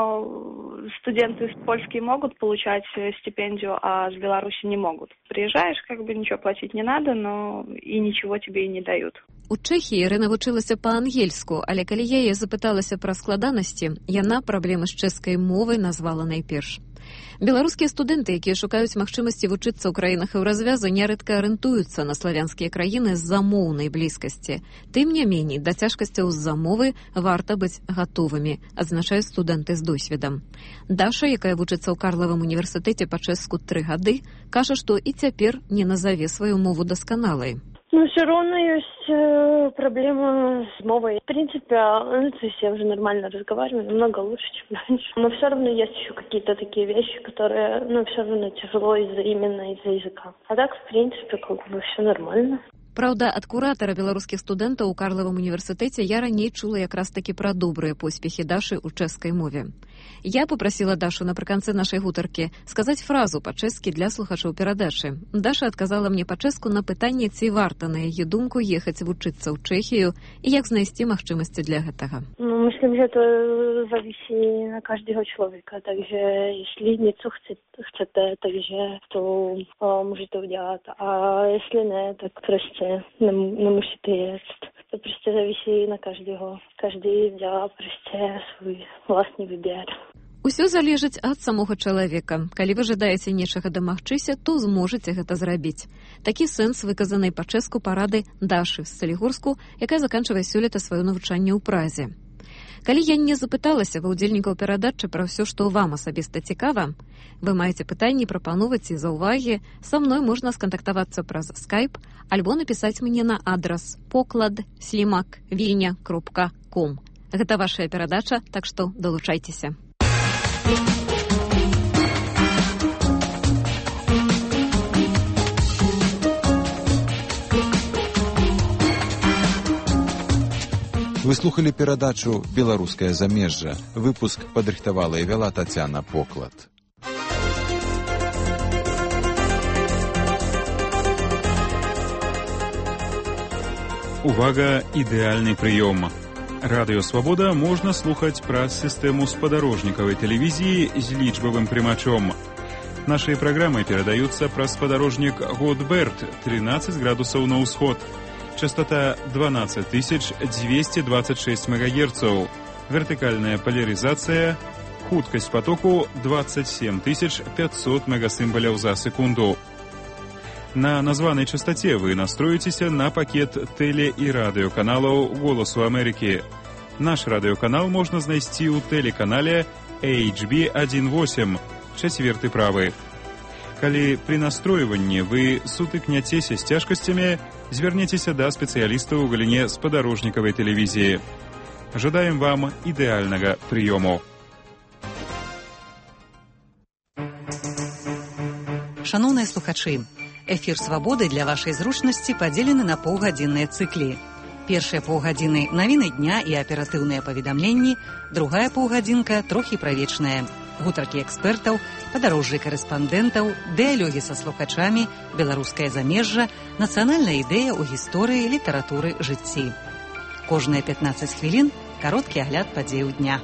Но студенты из Польши могут получать стипендию, а с Беларуси не могут. Приезжаешь, как бы ничего платить не надо, но и ничего тебе и не дают. У Чэхіі Ірына вучылася па-ангельску, але калі я яе запыталася пра складанасці, яна праблемы з чэшскай мовай назвала найперш. Беларускія студэнты, якія шукаюць магчымасці вучыцца ў краінах еўразвязу, нярэдка арыентуюцца на славянскія краіны з-за моўнай блізкасці. Тым не меней, да цяжкасцяў з-за мовы варта быць гатовымі, адзначаюць студэнты з досведам. Даша, якая вучыцца ў Карлавым універсітэце па-чэшску 3 гады, кажа, што і цяпер не назаве сваю мову дасканалай. Ну, все равно есть проблема с мовой. В принципе, то есть я уже нормально разговариваю, намного лучше, чем раньше. Но все равно есть еще какие-то такие вещи, которые, все равно тяжело именно из-за языка. А так, в принципе, как бы все нормально. Праўда, ад куратара беларускіх студэнтаў у Карлавым універсітэце я раней чула якраз такі пра добрыя поспехі Дашы ў чэшскай мове. Я папрасіла Дашу напрыканцы нашай гутаркі сказаць фразу па-чэшскі для слухачоў перадачы. Даша адказала мне па-чэшску на пытанне, ці варта, на яе думку, ехаць вучыцца ў Чэхію і як знайсці магчымасці для гэтага. Myslím, že to závisí na každého člověka, takže jestli něco chcete, takže to můžete udělat. A jestli ne, tak prostě nemusíte jíst. To prostě závisí na každého. Každý dělá prostě svůj vlastní výběr. Усё залежыць ад самога чалавека. Калі вы жадаеце нечага дамагчыся, то зможаце гэта зрабіць. Такі сэнс выказанай па-чэшску парады Дашы з Салігорску, якая заканчвае сёлета сваё навучанне ў Празе. Калі я не запыталася ва ўдзельнікаў перадачы пра ўсё, што вам асабіста цікава, вы маеце пытанні, прапановы ці заўвагі, са мной можна скантактавацца праз Skype альбо напісаць мне на адрас poklad@vilnia.com. Гэта вашая перадача, так што далучайцеся. Вы слухали перадачу «Беларускае замежжа». Выпуск падрыхтавала і вяла Тацяна Поклад. Увага, ідэальны прыём. Радыё «Свабода» можна слухаць праз сістэму спадарожнікавай тэлевізіі з лічбавым прымачом. Нашыя праграмы перадаюцца праз спадарожнік Годберт, 13 градусаў на ўсход. Частота 12226 МГц. Вертыкальная поляризация. Хуткость потоку 27500 мегасимволяў за секунду. На названай частоце вы настроіцеся на пакет тэле- і радыёканалаў «Голасу Амерыкі». Наш радыёканал можна знайсці ў тэлеканале HB18, 4 правы. Калі пры настройванні вы сутыкняцеся з цяжкасцямі, звярніцеся да спецыялістаў у галіне спадарожнікавай тэлевізіі. Жадаем вам ідэальнага прыёму. Шановныя слухачы, эфір «Свабоды» для вашай зручнасці падзелены на паўгадзінныя цыклі. Першыя паўгадзіны навіны дня і аператыўныя паведамленні, другая паўгадзінка трохі правечная. Гутаркі экспертаў, падарожжы карэспандэнтаў, дыялогі са слухачамі, беларускае замежжа, нацыянальная ідэя ў гісторыі, літаратуры, жыцці. Кожныя 15 хвілін кароткі агляд падзеяў дня.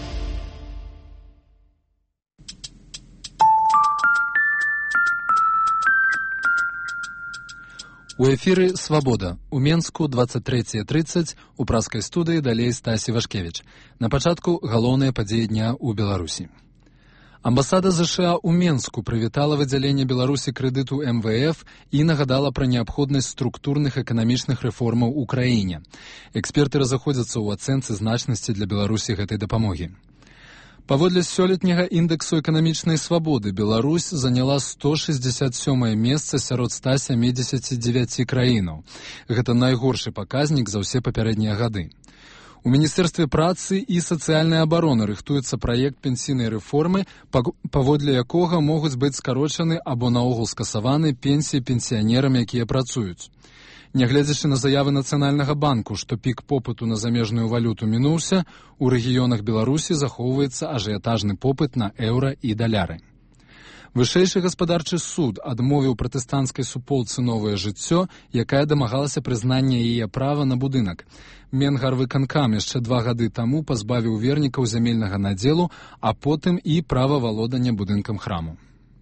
У эфіры «Свабода». У Менску 23:30, у праскай студыі далей Стасі Вашкевіч. На пачатку галоўныя падзеі дня ў Беларусі. Амбасада США ў Менску прывітала выдзяленне Беларусі крэдыту МВФ і нагадала пра неабходнасць структурных эканамічных рэформаў у краіне. Эксперты разыходзяцца ў ацэнцы значнасці для Беларусі гэтай дапамогі. Паводле сёлетняга індэксу эканамічнай свабоды Беларусь заняла 167 месца сярод 179 краінаў. Гэта найгоршы паказнік за ўсе папярэднія гады. У Міністэрстве працы і сацыяльнай абароны рыхтуецца праект пенсійнай рэформы, паводле якога могуць быць скарочаны або наогул скасаваны пенсіі пенсіянерам, якія працуюць. Нягледзячы на заявы Нацыянальнага банку, што пік попыту на замежную валюту мінуўся, у рэгіёнах Беларусі захоўваецца ажыятажны попыт на еўра і даляры. Вышэйшы гаспадарчы суд адмовіў пратэстанцкай суполцы «Новае жыццё», якая дамагалася прызнання яе права на будынак. Менгарвыканкам яшчэ 2 гады таму пазбавіў вернікаў зямельнага надзелу, а потым і права валодання будынкам храму.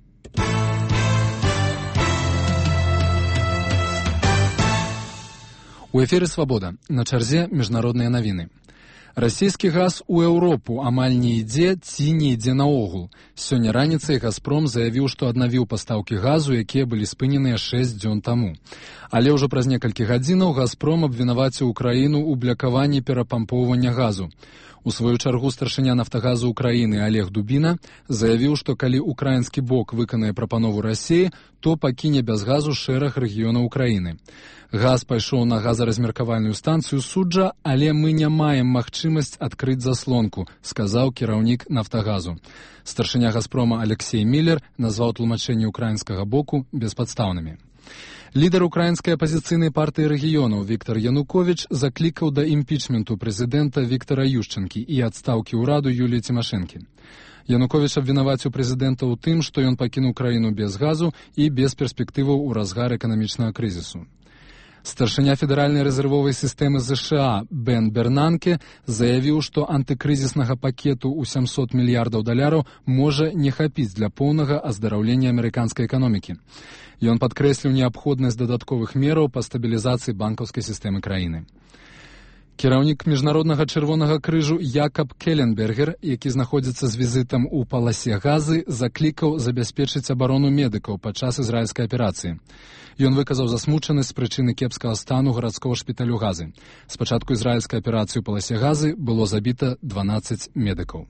У эфіры «Свабода». На чарзе міжнародныя навіны. Расійскі газ у Еўропу амаль не ідзе ці не ідзе наогул. Сёння раніцай «Газпром» заявіў, што аднавіў пастаўкі газу, якія былі спыненыя 6 дзён таму. Але ўжо праз некалькі гадзінаў «Газпром» абвінаваціў Украіну ў блякаванні перапампоўвання газу. У сваю чаргу старшыня «Нафтагазу» Украіны Олег Дубіна заявіў, што калі украінскі бок выканае прапанову Расіі, то пакіне без газу шэраг рэгіёнаў Украіны. Газ пайшоў на газаразмеркавальную станцыю Суджа, але мы не маем магчымасць адкрыць заслонку, сказаў кіраўнік «Нафтагазу». Старшыня «Газпрома» Алексей Міллер назваў тлумачэнні украінскага боку беспадстаўнымі. Лідар украінскай апазіцыйнай партыі рэгіёнаў Віктор Януковіч заклікаў да імпічменту прэзідэнта Віктора Ющенкі і адстаўкі ўраду Юліі Цімашэнкі. Януковіч абвінаваціў прэзідэнта ў тым, што ён пакінуў краіну без газу і без перспектываў у разгар эканамічнага крызісу. Старшыня федэральнай рэзервовай сістэмы США Бен Бернанке заявіў, што антыкрызіснага пакету ў 700 мільярдаў даляраў можа не хапіць для поўнага аздараўлення амерыканскай эканомікі. Ён падкрэсліў неабходнасць дадатковых мераў па стабілізацыі банкаўскай сістэмы краіны. Кіраўнік міжнароднага чырвонага крыжу Якаб Келленбергер, які знаходзіцца з візітам у паласе газы, заклікаў забяспечыць абарону медыкаў падчас ізраільскай аперацыі. Ён выказаў засмучанасць з прычыны кепскага стану гарадскога шпіталю газы. Спачатку ізраільскай аперацыі ў паласе газы было забіта 12 медыкаў.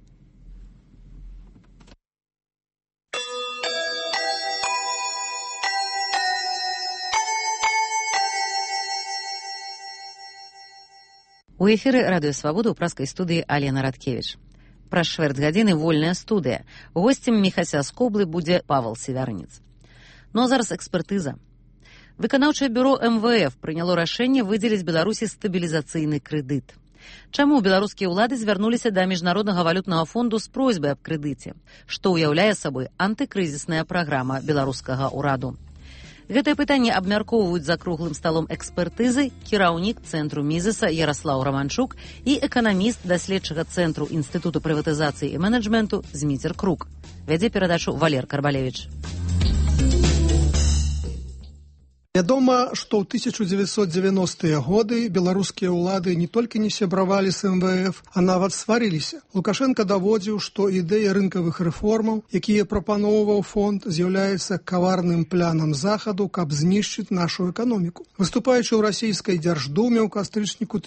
У эфіры радыё «Свабода» ў праскай студыі Алена Радкевіч. Праз чвэрць гадзіны вольная студыя. Госцем Міхася з Коблы будзе Павал Севярніц. Ну а зараз экспертыза. Выканаўчае бюро МВФ прыняло рашэнне выдзеліць Беларусі стабілізацыйны крэдыт. Чаму беларускія ўлады звярнуліся да Міжнароднага валютнага фонду з просьбай аб крэдыце, што ўяўляе сабой антыкрызісная праграма беларускага ўраду? Гэтае пытанне абмяркоўваюць за круглым сталом экспертызы кіраўнік цэнтру Мізеса Яраслаў Раманчук і эканаміст даследчага цэнтру Інстытуту прыватызацыі і менеджменту Зміцер Крук. Вядзе перадачу Валер Карбалевіч. Вядома, што ў 1990-е годы беларускія ўлады не толькі не сябравалі з МВФ, а нават сварыліся. Лукашенко даводзіў, што ідэя рынкавых рэформаў, якія прапаноўваў фонд, з'яўляецца каварным планам захаду, каб знішчыць нашу эканоміку. Выступаючы ў расійскай дзярждуме ў кастрычніку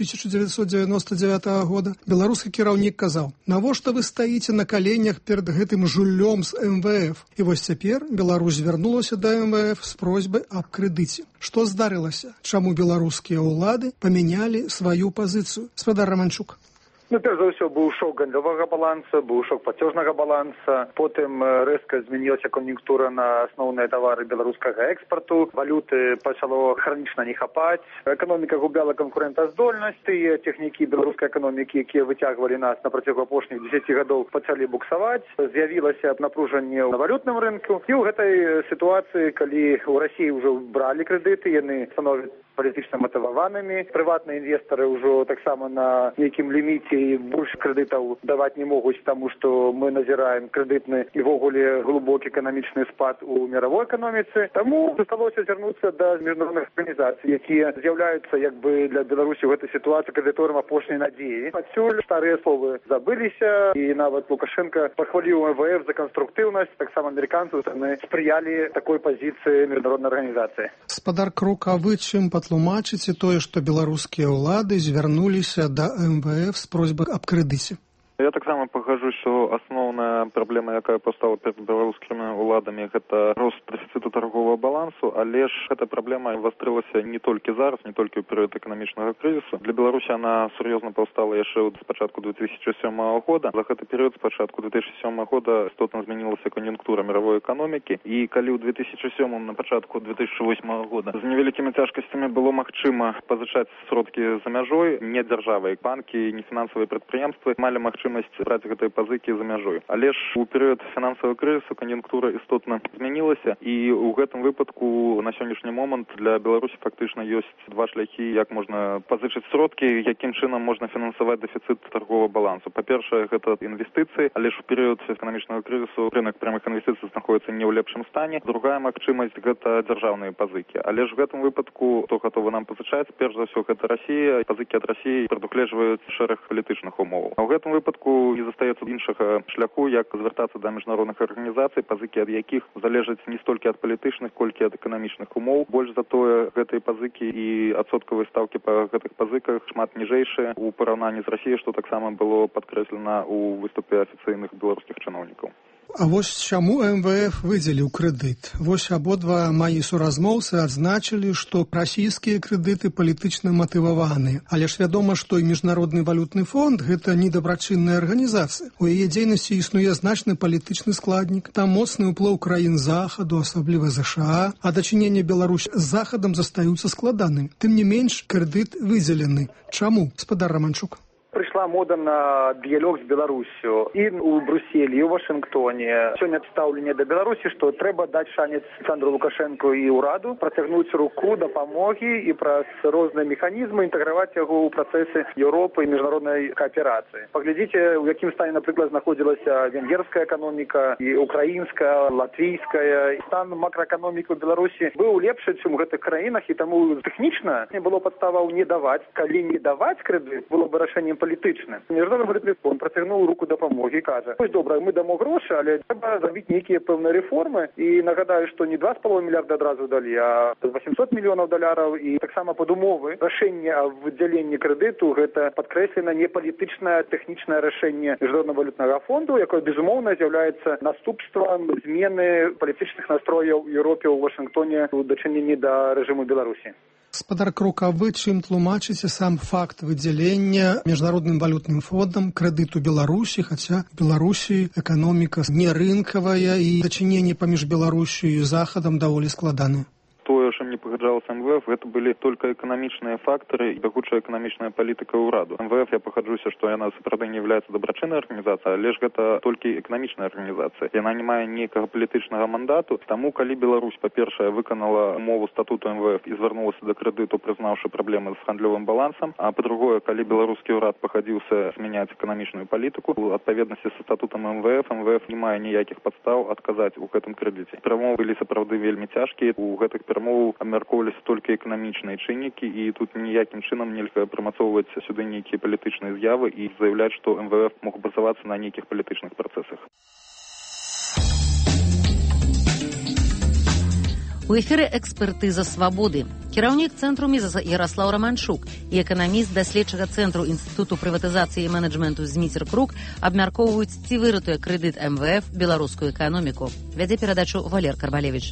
1999 года, беларускі кіраўнік казаў: «Навошта вы стаіце на каленях перад гэтым жуллём з МВФ?» І вось цяпер Беларусь звярнулася да МВФ з просьбай аб крэдыце. Што здарылася? Чаму беларускія ўлады памянялі сваю пазіцыю? Спадар Романчук. Перш за ўсё, быў шок гандлёвага баланса, быў шок плацёжнага баланса, потым рэзка змянілася кан'юнктура на асноўныя тавары беларускага экспарту, валюты пачало хранічна не хапаць, эканоміка губляла канкурэнтаздольнасць, тыя тэхнікі беларускай эканомікі, якія выцягвалі нас на працягу апошніх 10 гадоў, пачалі буксаваць, з'явілася напружанне на валютным рынку, і ў гэтай сітуацыі, калі ў Расіі ўжо бралі крэдыты, яны становяцца палітычна матываванымі, прыватныя інвестары ўжо таксама на нейкім ліміце і больш крэдытаў даваць не могуць, таму што мы назіраем крэдытны і ввогуле глыбокі эканамічны спад у мировой эканоміцы. Таму засталося звярнуцца да міжнародных арганізацый, якія з'яўляюцца як бы для Беларусі ў гэтай сітуацыі крэдыторам апошняй надзеі. Адсюль старыя словы забыліся, і нават Лукашенко пахваліў МВФ за канструктыўнасць, таксама амерыканцы спрыялі такой пазіцыі міжнароднай арганізацыі. Спадар Крук, а вы чым тлумачыце тое, што беларускія ўлады звярнуліся да МВФ з просьбай аб крэдыце? Я таксама пагаджусь, што асноўная праблема, якая пастала перад беларускімі ўладамі, гэта рост дэфіцыту тарговага балансу, але ж гэта праблема вастрылася не толькі зараз, не толькі ў перыяд эканамічнага крызісу. Для Беларусі она сур'ёзна паўстала яшчэ з пачатку 2007 года. За гэты перыяд з пачатку 2007 года істотна змянілася кан'юнктура мировой эканомікі, і калі ў 2007 на пачатку 2008 года з невялікімі цяжкасцямі было магчыма пазычаць сродкі за мяжой, не дзяржавай, банкі, не фінансавыя прадпрыемствы малі магчымасць браць гэтыя пазыкі за мяжой. Але ж у перыяд фінансавага крызісу кан'юнктура істотна змянілася, і ў гэтым выпадку на сённяшні момант для Беларусі фактычна ёсць два шляхі, як можна пазычыць сродкі, якім чынам можна фінансаваць дэфіцыт тарговага балансу. Па-першае, гэта інвестыцыі, але ж у перыяд эканамічнага крызісу рынок прямых інвестыцый знаходіцца не ў лепшым стане. Другая магчымасць гэта дзяржаўныя пазыкі. Але ж у гэтым выпадку хто гатовы нам пазычаць, перш за ўсё гэта Расія. Пазыкі ад Расіі прадугледжваюць шэраг палітычных умоваў. А ў гэтым выпадку не застаецца іншага шляху, як звяртацца да міжнародных арганізацый, пазыкі ад якіх залежаць не столькі ад палітычных, колькі ад эканамічных умоў. Больш за тое, гэтыя пазыкі і адсоткавыя стаўкі па гэтых пазыках шмат ніжэйшыя ў параўнанні з Расіяй, што таксама было падкрэслена ў выступе афіцыйных беларускіх чыноўнікаў. А вось чаму МВФ выдзеліў крэдыт? Вось абодва маі суразмоўцы адзначылі, што расійскія крэдыты палітычна матываваныя. Але ж вядома, што і Міжнародны валютны фонд – гэта недабрачынная арганізацыя. У яе дзейнасці існуе значны палітычны складнік. Там моцны ўплыў краін Захаду, асабліва ЗША, а дачыненні Беларусь з Захадам застаюцца складанымі. Тым не менш, крэдыт выдзелены. Чаму? Спадар Романчук. Прийшла мода на діалог з Білоруссю і у Брюсселі, і у Вашингтоні. Сьогодні ставлення до Білорусі, що треба дати шанс Олександру Лукашенку і ураду, протягнути руку допомоги і про різні механізми інтегрувати його у процеси Європи і міжнародної кооперації. Поглядіть, у яким стані, наприклад, знаходилася венгерська економіка, і українська, латвійська. Стан макроекономіки в Білорусі був ліпший, ніж в цих країнах, і тому технічно не було підстави не давати. Коли не давати кредит, було б рішенням політичне. Міжнародний валютний фонд протягнув руку допомоги і каже: ось добре, ми дамо гроші, але треба зробити які певні реформи. І нагадаю, що не 2,5 мільярда одразу дали, а 800 мільйонів доларів. І так само під умови рішення в виділенні кредиту – це підкреслено не політичне, а технічне рішення Міжнародного валютного фонду, яке, безумовно, з'являється наступством зміни політичних настроїв в Європі, у Вашингтоні у дочиненні до режиму Білорусі. Спадар Крук, а вы чым тлумачыце сам факт выдзялення Міжнародным валютным фондам крэдыту Беларусі, хаця в Беларусі эканоміка не рынкавая і дачыненні паміж Беларусю і Захадам даволі складаныя? Тое, чым не пагаджалася МВФ, гэта былі толькі эканамічныя фактары і бягучая эканамічная палітыка ўраду. МВФ, я пагаджуся, што яна сапраўды не являецца дабрачыннай арганізацыяй, але ж гэта толькі эканамічная арганізацыя. Яна не мае ніякага палітычнага мандату. Таму, калі Беларусь, па-першае, выканала умову статуту МВФ і звярнулася да крэдыту, прызнаўшы праблемы з гандлёвым балансам, а па-другое, калі беларускі ўрад пахадзіўся змяняць эканамічную палітыку, у адпаведнасці са статутам МВФ не мае ніякіх падстаў адказаць у гэтым крэдыце. Перамовы былі сапраўды вельмі цяжкія. У гэтых перамовах бюджэту абмяркоўваліся толькі эканамічныя чыннікі, і тут ніякім чынам нельга прымацоўваць сюды нейкія палітычныя з'явы і заявляць, што МВФ мог базавацца на нейкіх палітычных працэсах. У эфіры экспертыза свабоды. Кіраўнік цэнтру Мізаса Ярослаў Романчук і эканаміст даследчага цэнтру інстытуту прыватызацыі і менеджменту Зміцер Крук абмяркоўваюць, ці выратуе крэдыт МВФ беларускую эканоміку. Вядзе перадачу Валер Карбалевіч.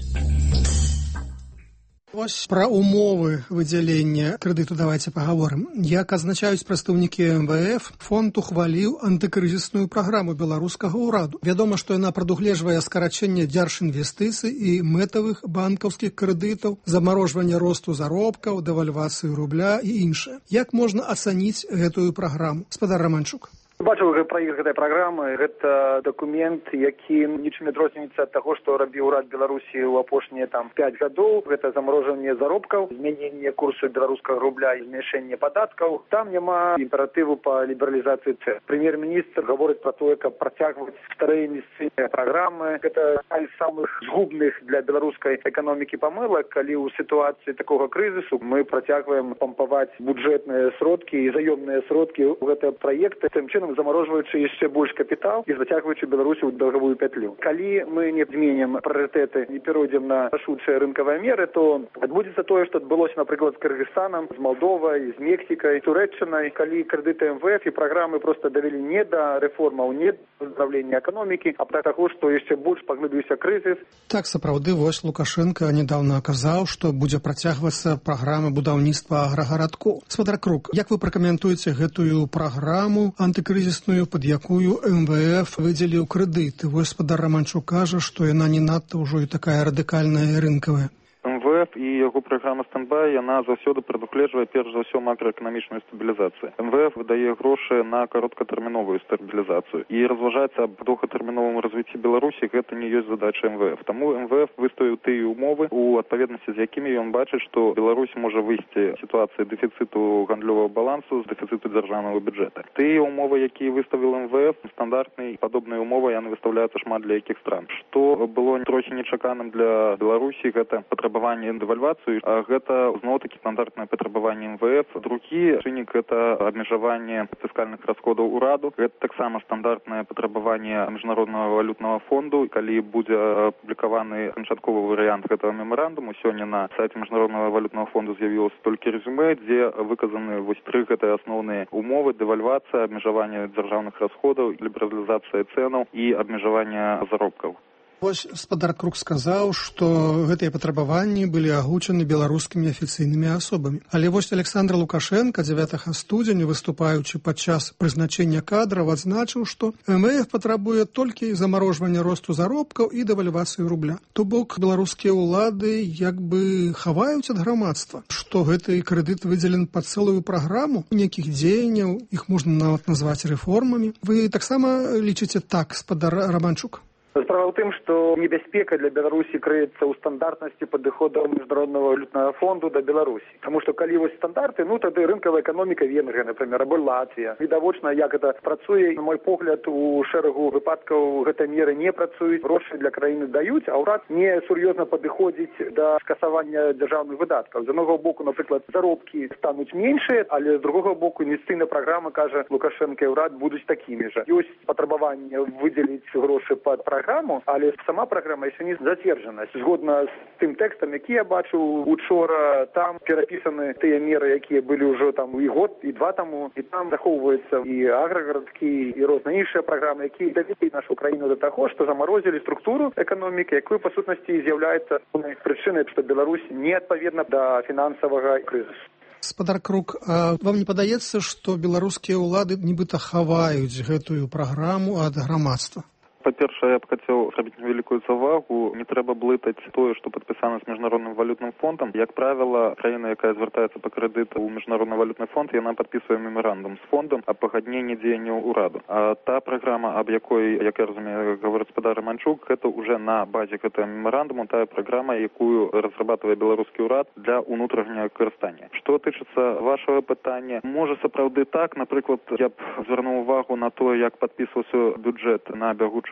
Вось пра умовы выдзялення крэдыту давайте пагаворым. Як азначаюць прадстаўнікі МВФ, фонд ухваліў антыкрызісную праграму беларускага ўраду. Вядома, што яна прадугледжвае скарачэнне дзяржінвестыцый і мэтавых банкаўскіх крэдытаў, замарожванне росту заробкаў, дэвальвацыю рубля і іншае. Як можна ацаніць гэтую праграму? Спадар Романчук. Бачыў праект гэтай праграмы. Гэта дакумент, які нічым не адрозніваецца ад таго, што рабіў урад Беларусі ў апошнія 5 гадоў. Гэта замарожванне заробкаў, змяненне курсу беларускага рубля і змяншэнне падаткаў. Там няма імператыву па лібералізацыі цэн. Прэм'ер-міністр гаворыць пра тое, каб працягваць старыя інвестыцыйныя праграмы. Гэта адна з самых згубных для беларускай эканомікі памылак, калі ў сітуацыі такога крызісу мы працягваем пампаваць бюджэтныя сродкі і заёмныя сродкі ў гэтыя праекты, тым чынам замарожваючы яшчэ больш капітал і зацягваючы Беларусі ў даўгавую пятлю. Калі мы не зменім прыярытэты, не перайдзем на рашучыя рынкавыя меры, то адбудзецца тое, што адбылося, напрыклад, з Кыргызстанам, з Малдовай, з Мексікай, Турэччынай, калі крэдыты МВФ і праграмы проста давялі не да рэформаў, не да выздраўлення эканомікі, а да таго, што яшчэ больш паглыбіўся крызіс. Так, сапраўды, вось Лукашенко нядаўна казаў, што будзе працягвацца праграма будаўніцтва аграгарадкоў. Спадар Крук, як вы пракаментуеце гэтую праграму антыкрызісную, пад якую МВФ выдзеліў крэдыт? Вось спадар Романчук кажа, што яна не надта ўжо і такая радыкальная і рынкавая. МВФ і яго праграма «Стендбай», яна заўсёды прадугледжвае перш за ўсё макраэканамічную стабілізацыю. МВФ выдае грошы на кароткатэрміновую стабілізацыю. І разважаць аб доўгатэрміновым развіцці Беларусі гэта не ёсць задача МВФ. Таму МВФ выставіў тыя умовы, у адпаведнасці з якімі ён бачыць, што Беларусь можа выйсці з сітуацыі дэфіцыту гандлёвага балансу, з дэфіцыту дзяржаўнага бюджэта. Тыя умовы, якія выставіў МВФ, стандартныя і падобныя умовы, яны выстаўляюцца шмат для якіх стран. Што было трохі нечаканым для Беларусі, гэта патрабаванне дэвальвацыю, а гэта зноў-такі стандартнае патрабаванне МВФ. Другі чыннік гэта абмежаванне фіскальных расходаў ураду. Гэта таксама стандартнае патрабаванне міжнароднага валютнага фонду. Калі будзе апублікаваны канчатковы варыянт гэтага мемарандуму, сёння на сайце міжнароднага валютнага фонду з'явілася толькі рэзюмэ, дзе выказаны вось тры гэтыя асноўныя умовы: дэвальвацыя, абмежаванне дзяржаўных расходаў, лібералізацыя цэнаў і абмежаванне заробкаў. Вось спадар Крук сказаў, што гэтыя патрабаванні былі агучаны беларускімі афіцыйнымі асобамі. Але вось Александр Лукашенко 9 студзеня, выступаючы падчас прызначэння кадраў, адзначыў, што МВФ патрабуе толькі замарожвання росту заробкаў і дэвальвацыю рубля. То бок беларускія ўлады як бы хаваюць ад грамадства, што гэты крэдыт выдзелен пад цэлую праграму нейкіх дзеянняў, іх можна нават назваць рэформамі. Вы таксама лічыце так, спадар Романчук? Справа ў тым, што небяспека для Беларусі крыецца ў стандартнасці падыходаў міжнароднага валютнага фонду да Беларусі. Таму што калі вось стандарты, тады рынкавая эканоміка Венгрыя, например, або Латвія. Відавочна, як гэта працуе, на мой погляд, у шэрагу выпадкаў гэтыя меры не працуюць, грошы для краіны даюць, а ўрад не сур'ёзна падыходзіць да скасавання дзяржаўных выдаткаў. З аднаго боку, напрыклад, заробкі стануць меншыя, але з другога боку інвестыцыйная праграма, кажа Лукашенко і ўрад, будуць такімі жа. Ёсць патрабаванне выдзеліць грошы пад праграму, але сама праграма яшчэ не зацверджана. Згодна з тым тэкстам, які я бачыў учора, там перапісаны тыя меры, якія былі ўжо там і год, і 2 таму, і там захоўваюцца і аграгарадкі, і розныя іншыя праграмы, якія давялі нашу краіну да таго, што замарозілі структуру эканомікі, якую па сутнасці з'яўляецца прычынай, што Беларусь не адпаведна да фінансавага крызісу. Спадар Крук, а вам не падаецца, што беларускія ўлады нібыта хаваюць гэтую праграму ад грамадства? Па-першае, я б хацеў зрабіць невялікую завагу. Не трэба блытаць тое, што падпісана з міжнародным валютным фондам. Як правіла, краіна, якая звяртаецца па крэдыт у міжнародны валютны фонд, яна падпісвае мемарандум з фондам аб пагадненні дзеянняў ураду. А та праграма, аб якой, як я разумею, гаворыць спадар Романчук, гэта ўжо на базе гэтага мемарандуму тая праграма, якую разрабатывае беларускі ўрад для ўнутранага карыстання. Што тычыцца вашага пытання, можа сапраўды так, напрыклад, я б звярнуў увагу на тое, як падпісваўся бюджэт на бягучы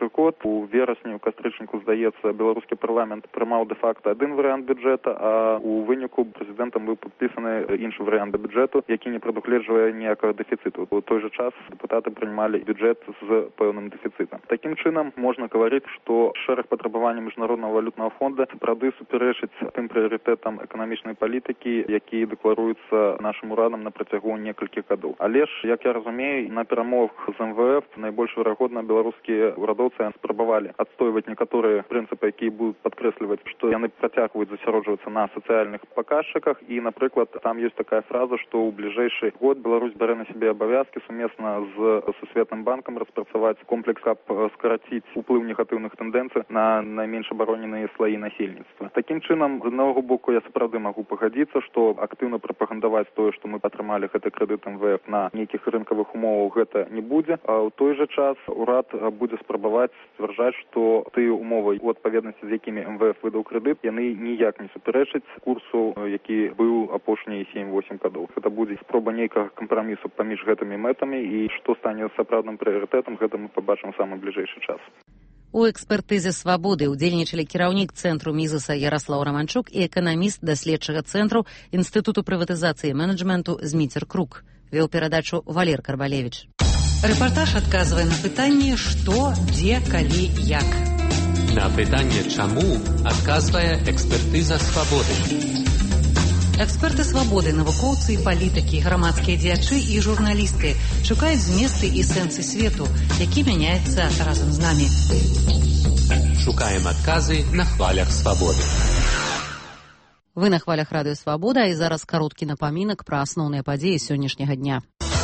год. У верасні, у кастрычніку, здаецца, беларускі парламент прымаў дэ-факта адзін варыянт бюджэта, а у выніку прэзідэнтам быў падпісаны іншы варыянт бюджэту, які не прадугледжвае ніякага дэфіцыту. У той жа час дэпутаты прымалі бюджэт з пэўным дэфіцытам. Такім чынам можна гаварыць, што шэраг патрабаванняў міжнароднага валютнага фонда сапраўды супярэчыць тым прыярытэтам эканамічнай палітыкі, якія дэкларуюцца нашым урадам на працягу некалькіх гадоў. Але ж, як я разумею, на перамовах з МВФ найбольш верагодна беларускія урадоўцы спрабавалі адстойваць некаторыя прынцыпы, якія будуць падкрэсліваць, што яны працягваюць засяроджвацца на сацыяльных паказчыках. І, напрыклад, там ёсць такая фраза, што ў бліжэйшы год Беларусь бярэ на сябе абавязкі сумесна з Сусветным банкам распрацаваць комплекс, каб скараціць уплыў негатыўных тэндэнцый на найменш абароненыя слаі насельніцтва. Такім чынам, з аднаго боку, я сапраўды магу пагадзіцца, што актыўна прапагандаваць тое, што мы атрымалі гэты крэдыт МВФ на нейкіх рынкавых умовах, гэта не будзе. А ў той жа час урад будзе спрабаваць сцвярджаць, што тыя умовы, у адпаведнасці з якімі МВФ выдаў крэдыт, яны ніяк не супярэчаць курсу, які быў апошнія 7-8 гадоў. Гэта будзе спроба нейкага кампрамісу паміж гэтымі мэтамі, і што стане сапраўдным прыярытэтам, гэта мы пабачым у самы бліжэйшы час. У экспертызе «Свабоды» удзельнічалі кіраўнік цэнтру Мізаса Яраслаў Раманчук і эканаміст даследчага цэнтру Інстытуту прыватызацыі і менеджменту Зміцер Крук. Вёў перадачу Валер Карбалевіч. Рэпартаж адказвае на пытанне «Што, дзе, калі, як». На пытанне «Чаму» адказвае экспертыза «Свабоды». Эксперты «Свабоды», навукоўцы і палітыкі, грамадскія дзеячы і журналісты шукаюць зместы і сэнсы свету, які мяняецца разам з намі. Шукаем адказы на хвалях «Свабоды». Вы на хвалях радыё «Свабода», і зараз кароткі напамінак пра асноўныя падзеі сённяшняга дня.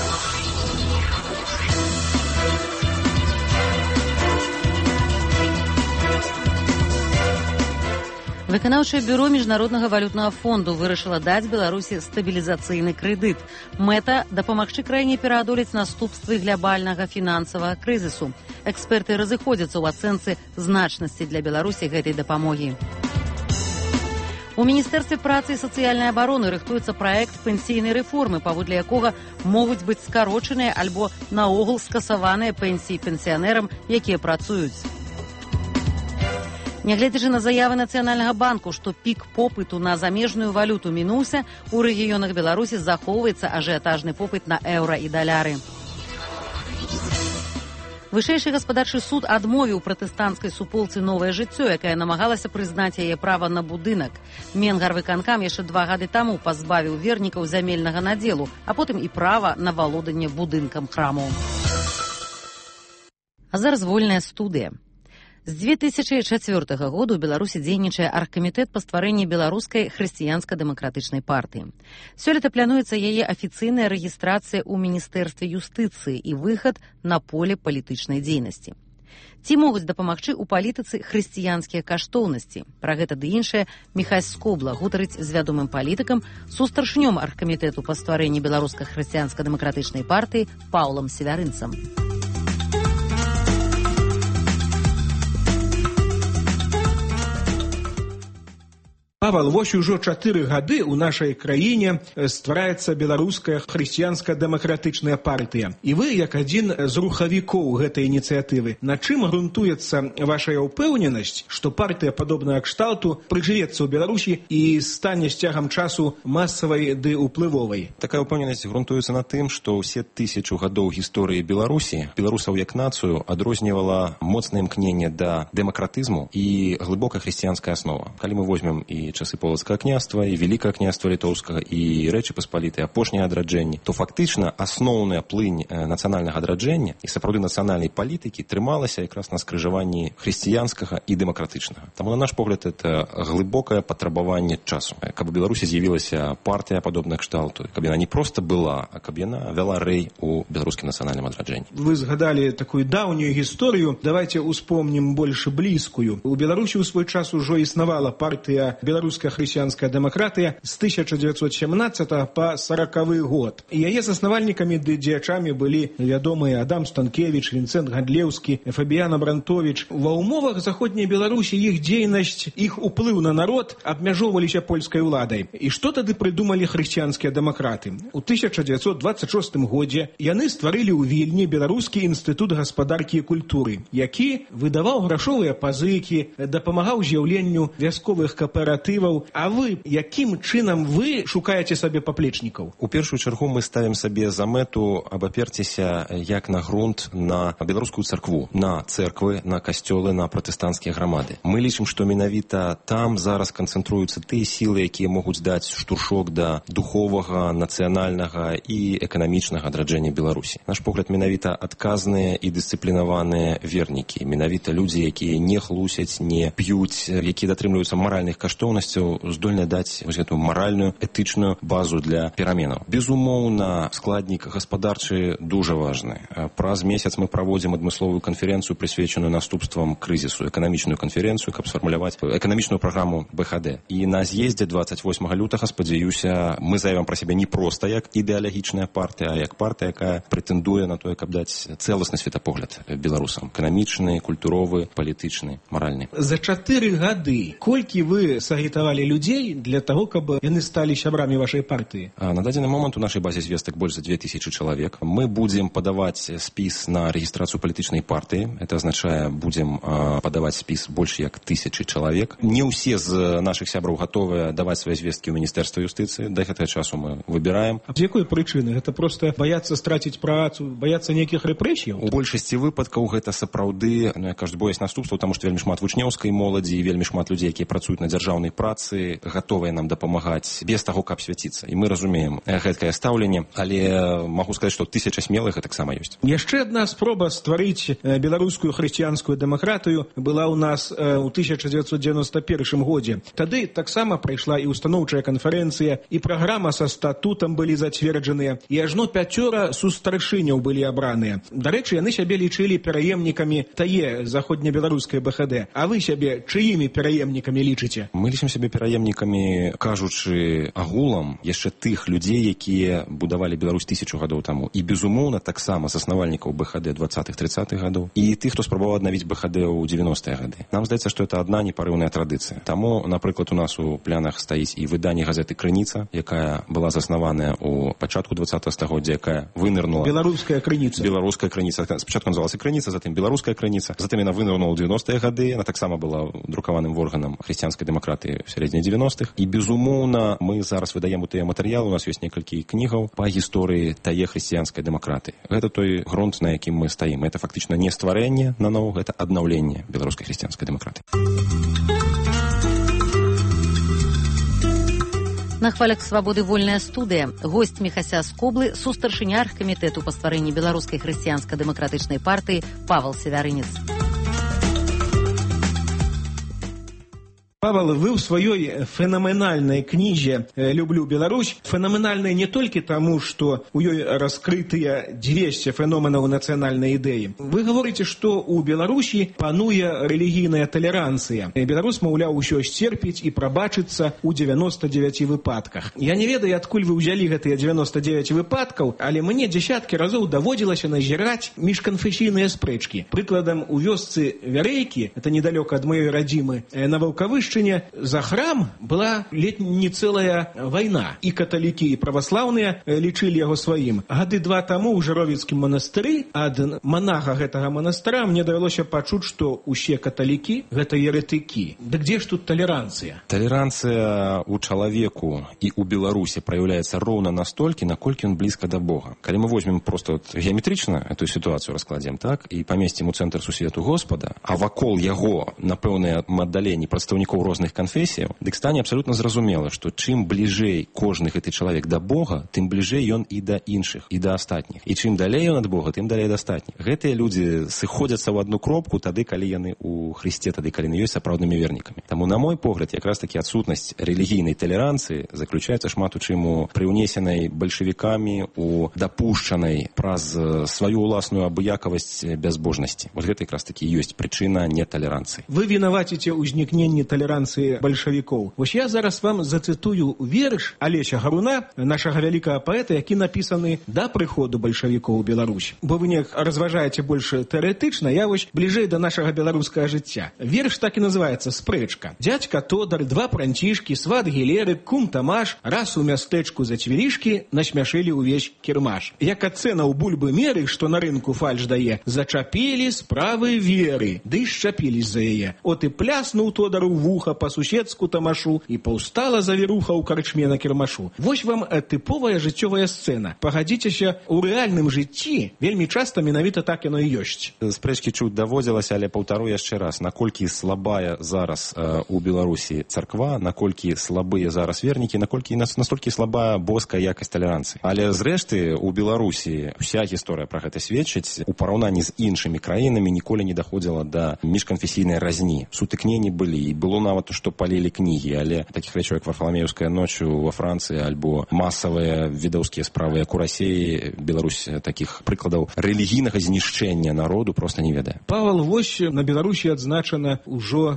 Выканаўчае бюро Міжнароднага валютнага фонду вырашыла даць Беларусі стабілізацыйны крэдыт. Мэта – дапамагчы краіне пераадолець наступствы глобальнага фінансавага крызісу. Эксперты разыходзяцца ў ацэнцы значнасці для Беларусі гэтай дапамогі. У Міністэрстве працы і сацыяльнай абароны рыхтуецца праект пенсійнай рэформы, паводле якога могуць быць скарочаныя альбо наогул скасаваныя пенсіі пенсіянерам, якія працуюць. Нягледзячы на заявы Нацыянальнага банку, што пік попыту на замежную валюту мінуўся, у рэгіёнах Беларусі захоўваецца ажыятажны попыт на еўра і даляры. Вышэйшы гаспадарчы суд адмовіў пратэстанцкай суполцы «Новае жыццё», якая намагалася прызнаць яе права на будынак. Менгарвыканкам яшчэ 2 гады таму пазбавіў вернікаў зямельнага надзелу, а потым і права на валоданне будынкам храму. А зараз вольная студыя. З 2004 году ў Беларусі дзейнічае аргкамітэт па стварэнні беларускай хрысціянска-дэмакратычнай партыі. Сёлета плануецца яе афіцыйная рэгістрацыя ў Міністэрстве юстыцыі і выхад на поле палітычнай дзейнасці. Ці могуць дапамагчы ў палітыцы хрысціянскія каштоўнасці? Пра гэта ды іншае Міхась Скобла гутарыць з вядомым палітыкам, сустаршнём аргкамітэту па стварэнні беларускай хрысціянска-дэмакратычнай партыі Паўлам Севярынцам. Павел, вось ужо 4 гады ў нашай краіне ствараецца беларуская хрысціянска-дэмакратычная партыя. І вы, як адзін з рухавікоў гэтай ініцыятывы, на чым грунтуецца ваша ўпэўненасць, што партыя падобнага кшталту прыжывецца ў Беларусі і стане з цягам часу масавай ды ўплывовай? Такая ўпэўненасць грунтуецца на тым, што ўсе 1000 гадоў гісторыі Беларусі беларусаў як нацыю адрознівала моцнае імкненне да дэмакратызму і глыбокая хрысціянская аснова. Калі мы возьмем і часы полацкага княства, і Великае княства літоўскага, і Рэчы Паспалітай, апошняе адраджэнне, то фактычна асноўная плынь нацыянальнага адраджэння і сапраўды нацыянальнай палітыкі трымалася якраз на скрыжаванні хрысціянскага і дэмакратычнага. Таму, на наш погляд, это глыбокае патрабаванне часу. Каб у Беларусі з'явілася партыя падобнага кшталту, каб яна не проста была, а каб яна вяла рэй у беларускім нацыянальным адраджэнні. Вы згадалі такую даўнюю гісторыю, давайте успомнім больш блізкую. У Беларусі ў свой час ужо існавала партыя беларуская хрысціянская дэмакратыя з 1917 па 40 год. І яе заснавальнікамі ды дзеячамі былі вядомыя Адам Станкевіч, Вінцэнт Гандлеўскі, Фабіян Абрантовіч. Ва ўмовах заходняй Беларусі іх дзейнасць, іх уплыў на народ абмяжоўваліся польскай уладай. І што тады прыдумалі хрысціянскія дэмакраты? У 1926 годзе яны стварылі ў Вільні Беларускі інстытут гаспадаркі і культуры, які выдаваў грашовыя пазыкі, дапамагаў з'яўленню вясковых кааператываў. А вы, якім чынам вы шукаеце сабе паплечнікаў? У першую чаргу мы ставім сабе за мэту абаперціся як на грунт на беларускую царкву, на церквы, на касцёлы, на пратэстанцкія грамады. Мы лічым, што менавіта там зараз канцэнтруюцца тыя сілы, якія могуць даць штуршок да духовага, нацыянальнага і эканамічнага адраджэння Беларусі. Наш погляд, менавіта адказныя і дысцыплінаваныя вернікі, менавіта людзі, якія не хлусяць, не п'юць, якія датрымліваюцца маральных каштоўнасцяў, здольны даць вось гэтую маральную, этычную базу для пераменаў. Безумоўна, складнік гаспадарчы дужа важны. Праз месяц мы праводзім адмысловую канферэнцыю, прысвечаную наступствам крызісу, эканамічную канферэнцыю, каб сфармуляваць эканамічную праграму БХД. І на з'ездзе 28 лютага, спадзяюся, мы заявім пра сябе не проста як ідэалагічная партыя, а як партыя, якая прэтэндуе на тое, каб даць цэласны светапогляд беларусам. Эканамічны, культуровы, палітычны, маральны. За 4 гады колькі вы сагітавалі людзей для таго, каб яны сталі сябрамі вашай партыі? На дадзены момант у нашай базе звестак больш за 2000 чалавек. Мы будзем падаваць спіс на рэгістрацыю палітычнай партыі. Это азначае, будзем падаваць спіс больш як 1000 чалавек. Не ўсе з нашых сябраў гатовыя даваць свае звесткі ў Міністэрства юстыцыі. Да гэтага часу мы выбіраем. А з якой прычыны? Гэта проста баяцца страціць працу, баяцца нейкіх рэпрэсіяў? У большасці выпадкаў гэта сапраўды, як кажуць, боязь наступстваў, таму што вельмі шмат вучнёўскай моладзі і вельмі шмат людзей, якія працуюць на дзяржаўнай працы, гатовыя нам дапамагаць без таго, каб свяціцца. І мы разумеем гэткае стаўленне, але магу сказаць, што 1000 смелых таксама ёсць. Яшчэ адна спроба стварыць беларускую хрысціянскую дэмакратыю была ў нас у 1991 годзе. Тады таксама прайшла і устаноўчая канферэнцыя, і праграма са статутам былі зацверджаныя, і ажно 5 сустаршыняў былі абраныя. Дарэчы, яны сябе лічылі пераемнікамі тае заходнебеларускай БХД. А вы сябе чыімі пераемнікамі лічыце? Мы лічым сябе пераемнікамі, кажучы агулам, яшчэ тых людзей, якія будавалі Беларусь 1000 гадоў таму. І, безумоўна, таксама заснавальнікаў БХД 20-30-х гадоў. І тых, хто спрабаваў аднавіць БХД ў 90-е гады. Нам здаецца, што это адна непарыўная традыцыя. Таму, напрыклад, у нас у планах стаіць і выданне газеты «Крыніца», якая была заснаваная ў пачатку 20-го стагоддзя, якая вынырнула... Беларуская крыніца. Беларуская крыніца. Спачатку называлася «Крыніца», затым «Беларуская крыніца». Затым яна вынырнула ў 90-е гады. Яна таксама была друкаваным органам хрысціянскай дэмакратыі ў сярэдзіне 90-х. І, безумоўна, мы зараз выдаем у тыя матэрыялы. У нас ёсць некалькі кнігаў па гісторыі тае хрысціянскай дэмакратыі. Гэта той грунт, на якім мы стаім. Это фактычна не стварэнне наноў, гэта аднаўленне беларускай хрысціянскай дэмакратыі. На хвалях свабоды вольная студыя. Госць Міхася Скоблы, сустаршыня аргкамітэту па стварэнні беларускай хрысціянска-дэмакратычнай партыі Павал Севярынец. Павел, вы ў сваёй фенаменальнай кнізе «Люблю Беларусь» фенаменальнай не толькі таму, што ў ёй раскрытыя 200 феноменаў нацыянальнай ідэі. Вы гаворыце, што ў Беларусі пануе рэлігійная талеранцыя. Беларус, маўляў, усё сцерпіць і прабачыцца ў 99 выпадках. Я не ведаю, адкуль вы ўзялі гэтыя 99 выпадкаў, але мне дзясяткі разоў даводзілася назіраць міжканфесійныя спрэчкі. Прыкладам, у вёсцы Вярэйкі, это недалёка ад маёй радзімы, на Ваўкавышчыне, за храм была ледь не целая вайна. І каталікі, і праваслаўныя лічылі яго сваім. Гады 2 таму ў Жыровіцкім манастыры ад манаха гэтага манастыра мне давялося пачуць, што усе каталікі гэта еретыкі. Дык дзе ж тут талеранцыя? Талеранцыя ў чалавеку і ў Беларусі праяўляецца роўна настолькі, наколькі ён блізка да Бога. Калі мы возьмем проста геаметрычна эту сітуацыю раскладзем, так, і памесцім у цэнтр сусвету Господа, а вакол яго на пэўныя аддаленні прадстаўнікоў розных канфесіяў, дык стане абсалютна зразумела, што чым бліжэй кожны гэты чалавек да Бога, тым бліжэй ён і да іншых, і да астатніх. І чым далей ён ад Бога, тым далей да астатніх. Гэтыя людзі сыходзяцца ў адну кропку тады, калі яны ў Хрысце, тады, калі яны ёсць сапраўднымі вернікамі. Таму, на мой погляд, якраз такі адсутнасць рэлігійнай талеранцыі заключаецца шмат у чым у прыўнесенай бальшавікамі, у дапушчанай праз сваю ўласную абыякавасць бязбожнасці. Вот гэта якраз такі ёсць прычына неталеранцыі. Вы вінаваціце ўзнікненне талеранцыі талеранцыі бальшавікоў. Вось я зараз вам зацытую верш Алеся Гаруна, нашага вялікага паэта, які напісаны да прыходу бальшавікоў у Беларусь. Бо вы не разважаеце больш тэарэтычна, я вось бліжэй да нашага беларускага жыцця. Верш так і называецца «Спрэчка». Дядька Тодар, два пранцішкі, сват Гілеры, кум Тамаш, раз у мястэчку за цвірішкі насмяшылі ўвесь кірмаш. Як ацэна ў бульбы меры, што на рынку фальш дае, зачапілі справы веры, ды шчапілі за яе. От і пляснуў Тодар у вуха па-суседску Тамашу, і паўстала завіруха ў карчме на кірмашу. Вось вам тыповая жыццёвая сцэна. Пагадзіцеся, у рэальным жыцці вельмі часта менавіта так яно і ёсць. Спрэчкі чуць даводзілася, але паўтару яшчэ раз, наколькі слабая зараз у Беларусі царква, наколькі слабыя зараз вернікі, наколькі настолькі слабая боская якасць талеранцыі. Але зрэшты у Беларусі вся гісторыя пра гэта сведчыць. У параўнанні з іншымі краінамі ніколі не даходзіла да міжканфесійнай разні. Сутыкненні былі, і было нават, што палілі кнігі, але такіх рэчаў, як Варфаламеўская ноч ва Францыі альбо масавыя відаўскія справы, як у Расіі, Беларусь такіх прыкладаў рэлігійнага знішчэння народу проста не ведае. Павел, вось на Беларусі адзначана ўжо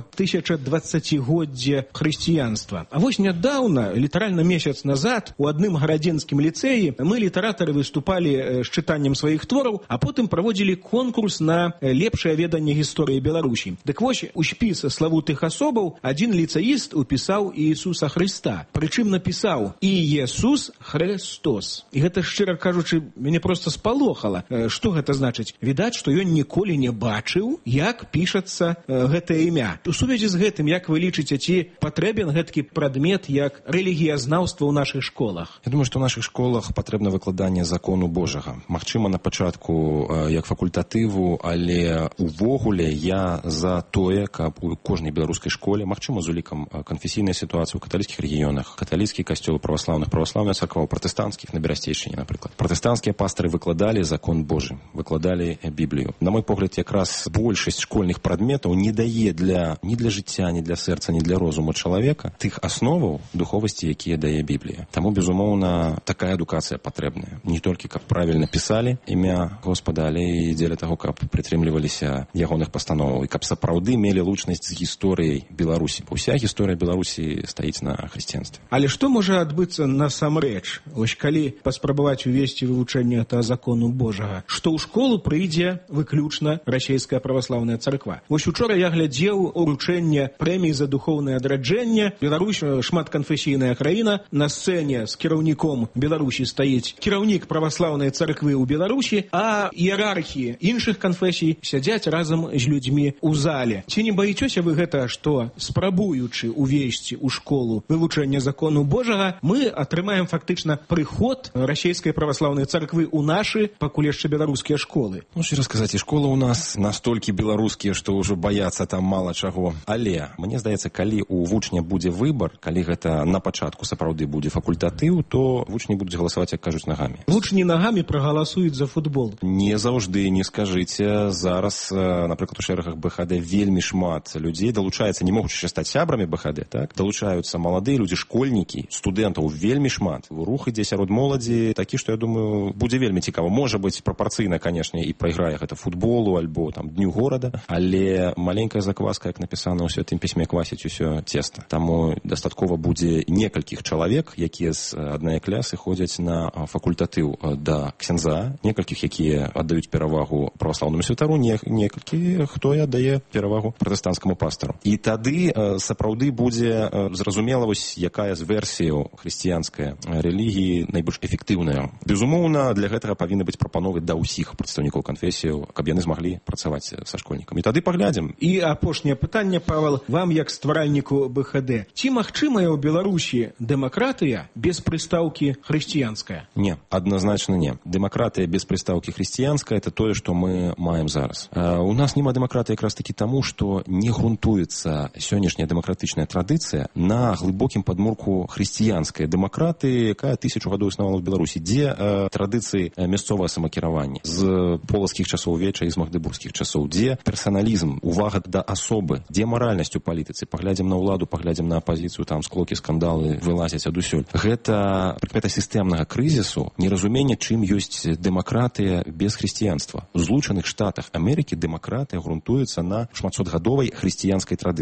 1020годдзе хрысціянства. А вось нядаўна, літаральна месяц назад, у адным гарадзенскім ліцэі мы, літаратары, выступалі з чытаннем сваіх твораў, а потым праводзілі конкурс на лепшае веданне гісторыі Беларусі. Дык вось у спіс славутых асобаў адзін ліцэіст упісаў Іісуса Хрыста. Прычым напісаў «Іесус Христос». І гэта, шчыра кажучы, мяне проста спалохала. Што гэта значыць? Відаць, што ён ніколі не бачыў, як пішацца гэтае імя. У сувязі з гэтым, як вы лічыце, ці патрэбен гэтакі прадмет, як рэлігіязнаўства ў нашых школах? Я думаю, што ў нашых школах патрэбна выкладанне закону Божага. Магчыма, на пачатку як факультатыву, але увогуле я за тое, каб у кожнай беларускай школе, магчыма, з улікам канфесійнай сітуацыі ў каталіцкіх рэгіёнах, каталіцкі касцёл праваслаўных, праваслаўная царква, пратэстанцкіх на Берасцейшчыне, напрыклад. Пратэстанцкія пастары выкладалі закон Божы, выкладалі Біблію. На мой погляд, якраз большасць школьных прадметаў не дае ні для жыцця, ні для сэрца, ні для розуму чалавека тых асноваў духовасці, якія дае Біблія. Таму, безумоўна, такая адукацыя патрэбная. Не толькі каб правільна пісалі імя Господа, але і дзеля таго, каб прытрымліваліся ягоных пастановаў і каб сапраўды мелі лучнасць з гісторыяй Беларусі. Уся гісторыя Беларусі стаіць на хрысціянстве. Але што можа адбыцца насамрэч? Вось калі паспрабаваць увесці вывучэнне гэтага закону Божага, што ў школу прыйдзе выключна расійская праваслаўная царква. Вось учора я глядзеў уручэнне прэміі за духоўнае адраджэнне. Беларусь шматканфесійная краіна. На сцэне з кіраўніком Беларусі стаіць кіраўнік праваслаўнай царквы ў Беларусі, а іерархі іншых канфесій сядзяць разам з людзьмі ў зале. Ці не баіцёся вы гэта, што спрабуючы увесці ў школу вывучэнне закону Божага, мы атрымаем фактычна прыход расійскай праваслаўнай царквы ў нашы, пакуль яшчэ беларускія школы? Ну, шчыра сказаць, і школы ў нас настолькі беларускія, што ўжо баяцца там мала чаго. Але, мне здаецца, калі у вучня будзе выбар, калі гэта на пачатку сапраўды будзе факультатыў, то вучні будуць галасаваць, як кажуць, нагамі. Вучні нагамі прагаласуюць за футбол? Не заўжды, не скажыце. Зараз, напрыклад, у шэрагах БХД вельмі шмат людзей далучаецца, не могуць яшчэ стаць сябрамі БХД, так? Далучаюцца маладыя людзі, школьнікі, студэнтаў вельмі шмат. Рух ідзе сярод моладзі такі, што, я думаю, будзе вельмі цікава. Можа быць, прапарцыйна, канешне, і прайграе гэта футболу альбо там дню горада, але маленькая закваска, як напісана ў святым пісьме, квасіць усё цеста. Таму дастаткова будзе некалькіх чалавек, якія з аднае клясы ходзяць на факультатыў да ксяндза, некалькіх, якія аддаюць перавагу праваслаўнаму святару, некалькі, хто аддае перавагу пратэстанцкаму пастару. І тады сапраўды будзе зразумела, вось якая з версіяў хрысціянскай рэлігіі найбольш эфектыўная. Безумоўна, для гэтага павінны быць прапановы да ўсіх прадстаўнікоў канфесіяў, каб яны змаглі працаваць са школьнікамі. І тады паглядзім. І апошняе пытанне, Павел, вам як стваральніку БХД. Ці магчымая ў Беларусі дэмакратыя без прыстаўкі хрысціянская? Не, адназначна не. Дэмакратыя без прыстаўкі хрысціянская — это тое, што мы маем зараз. У нас няма дэмакратыі якраз такі таму, што не грунтуецца сённяшняя дэмакратычная традыцыя на глыбокім падмурку хрысціянскай дэмакратыі, якая 1000 гадоў існавала ў Беларусі, дзе традыцыі мясцовае самакіраванне з полацкіх часоў веча і з магдыбургскіх часоў, дзе персаналізм, увага да асобы, дзе маральнасць у палітыцы. Паглядзім на ўладу, паглядзім на апазіцыю, там склокі, скандалы вылазяць адусюль. Гэта прыкмета сістэмнага крызісу, неразуменне, чым ёсць дэмакратыя без хрысціянства. У Злучаных Штатах Амерыкі дэмакратыя грунтуецца на шматсотгадовай хрысціянскай традыцыі. Там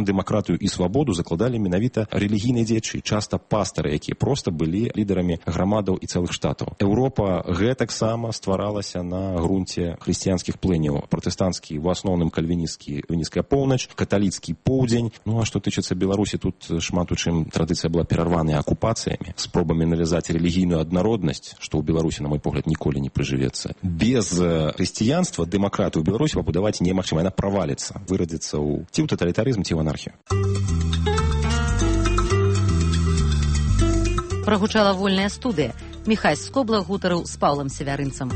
дэмакратыю і свабоду закладалі менавіта рэлігійныя дзеячы, часта пастары, якія проста былі лідарамі грамадаў і цэлых штатаў. Еўропа гэтаксама стваралася на грунце хрысціянскіх плыняў. Пратэстанцкі, у асноўным кальвінісцкая поўнач, каталіцкі поўдзень. Ну а што тычыцца Беларусі, тут шмат у чым традыцыя была перарваная акупацыямі, спробамі навязаць рэлігійную аднароднасць, што ў Беларусі, на мой погляд, ніколі не прыжывецца. Без хрысціянства дэмакратыю ў Беларусі пабудаваць немагчыма, яна праваліцца, вырадзіцца ці ў таталітарызм, ці ў анархію. Прагучала вольная студыя. Міхась Скобла гутарыў з Паўлам Севярынцам.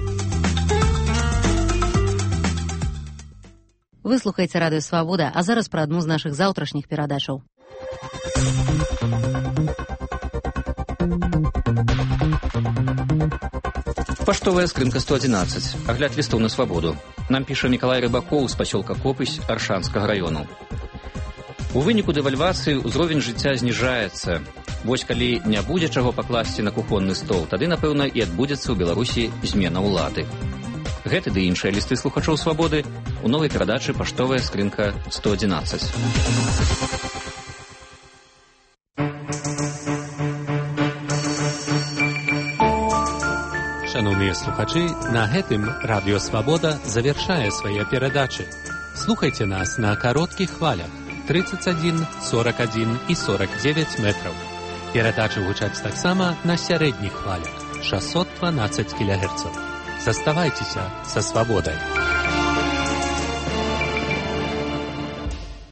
Вы слухаеце радыё «Свабода», а зараз пра адну з нашых заўтрашніх перадачаў. Паштовая скрынка 111. Агляд лістоў на свабоду. Нам піша Мікалай Рыбакоў з пасёлка Копысь Аршанскага раёну. У выніку дэвальвацыі ўзровень жыцця зніжаецца. Вось калі не будзе чаго пакласці на кухонны стол, тады, напэўна, і адбудзецца ў Беларусі змена ўлады. Гэты ды іншыя лісты слухачоў свабоды у новай перадачы «Паштовая скрынка 111». Шановныя слухачы, на гэтым радыё «Свабода» завяршае свае перадачы. Слухайце нас на кароткіх хвалях 31, 41 і 49 метраў. Перадачы гучаць таксама на сярэдніх хвалях 612 кГц. Заставайцеся са свабодай.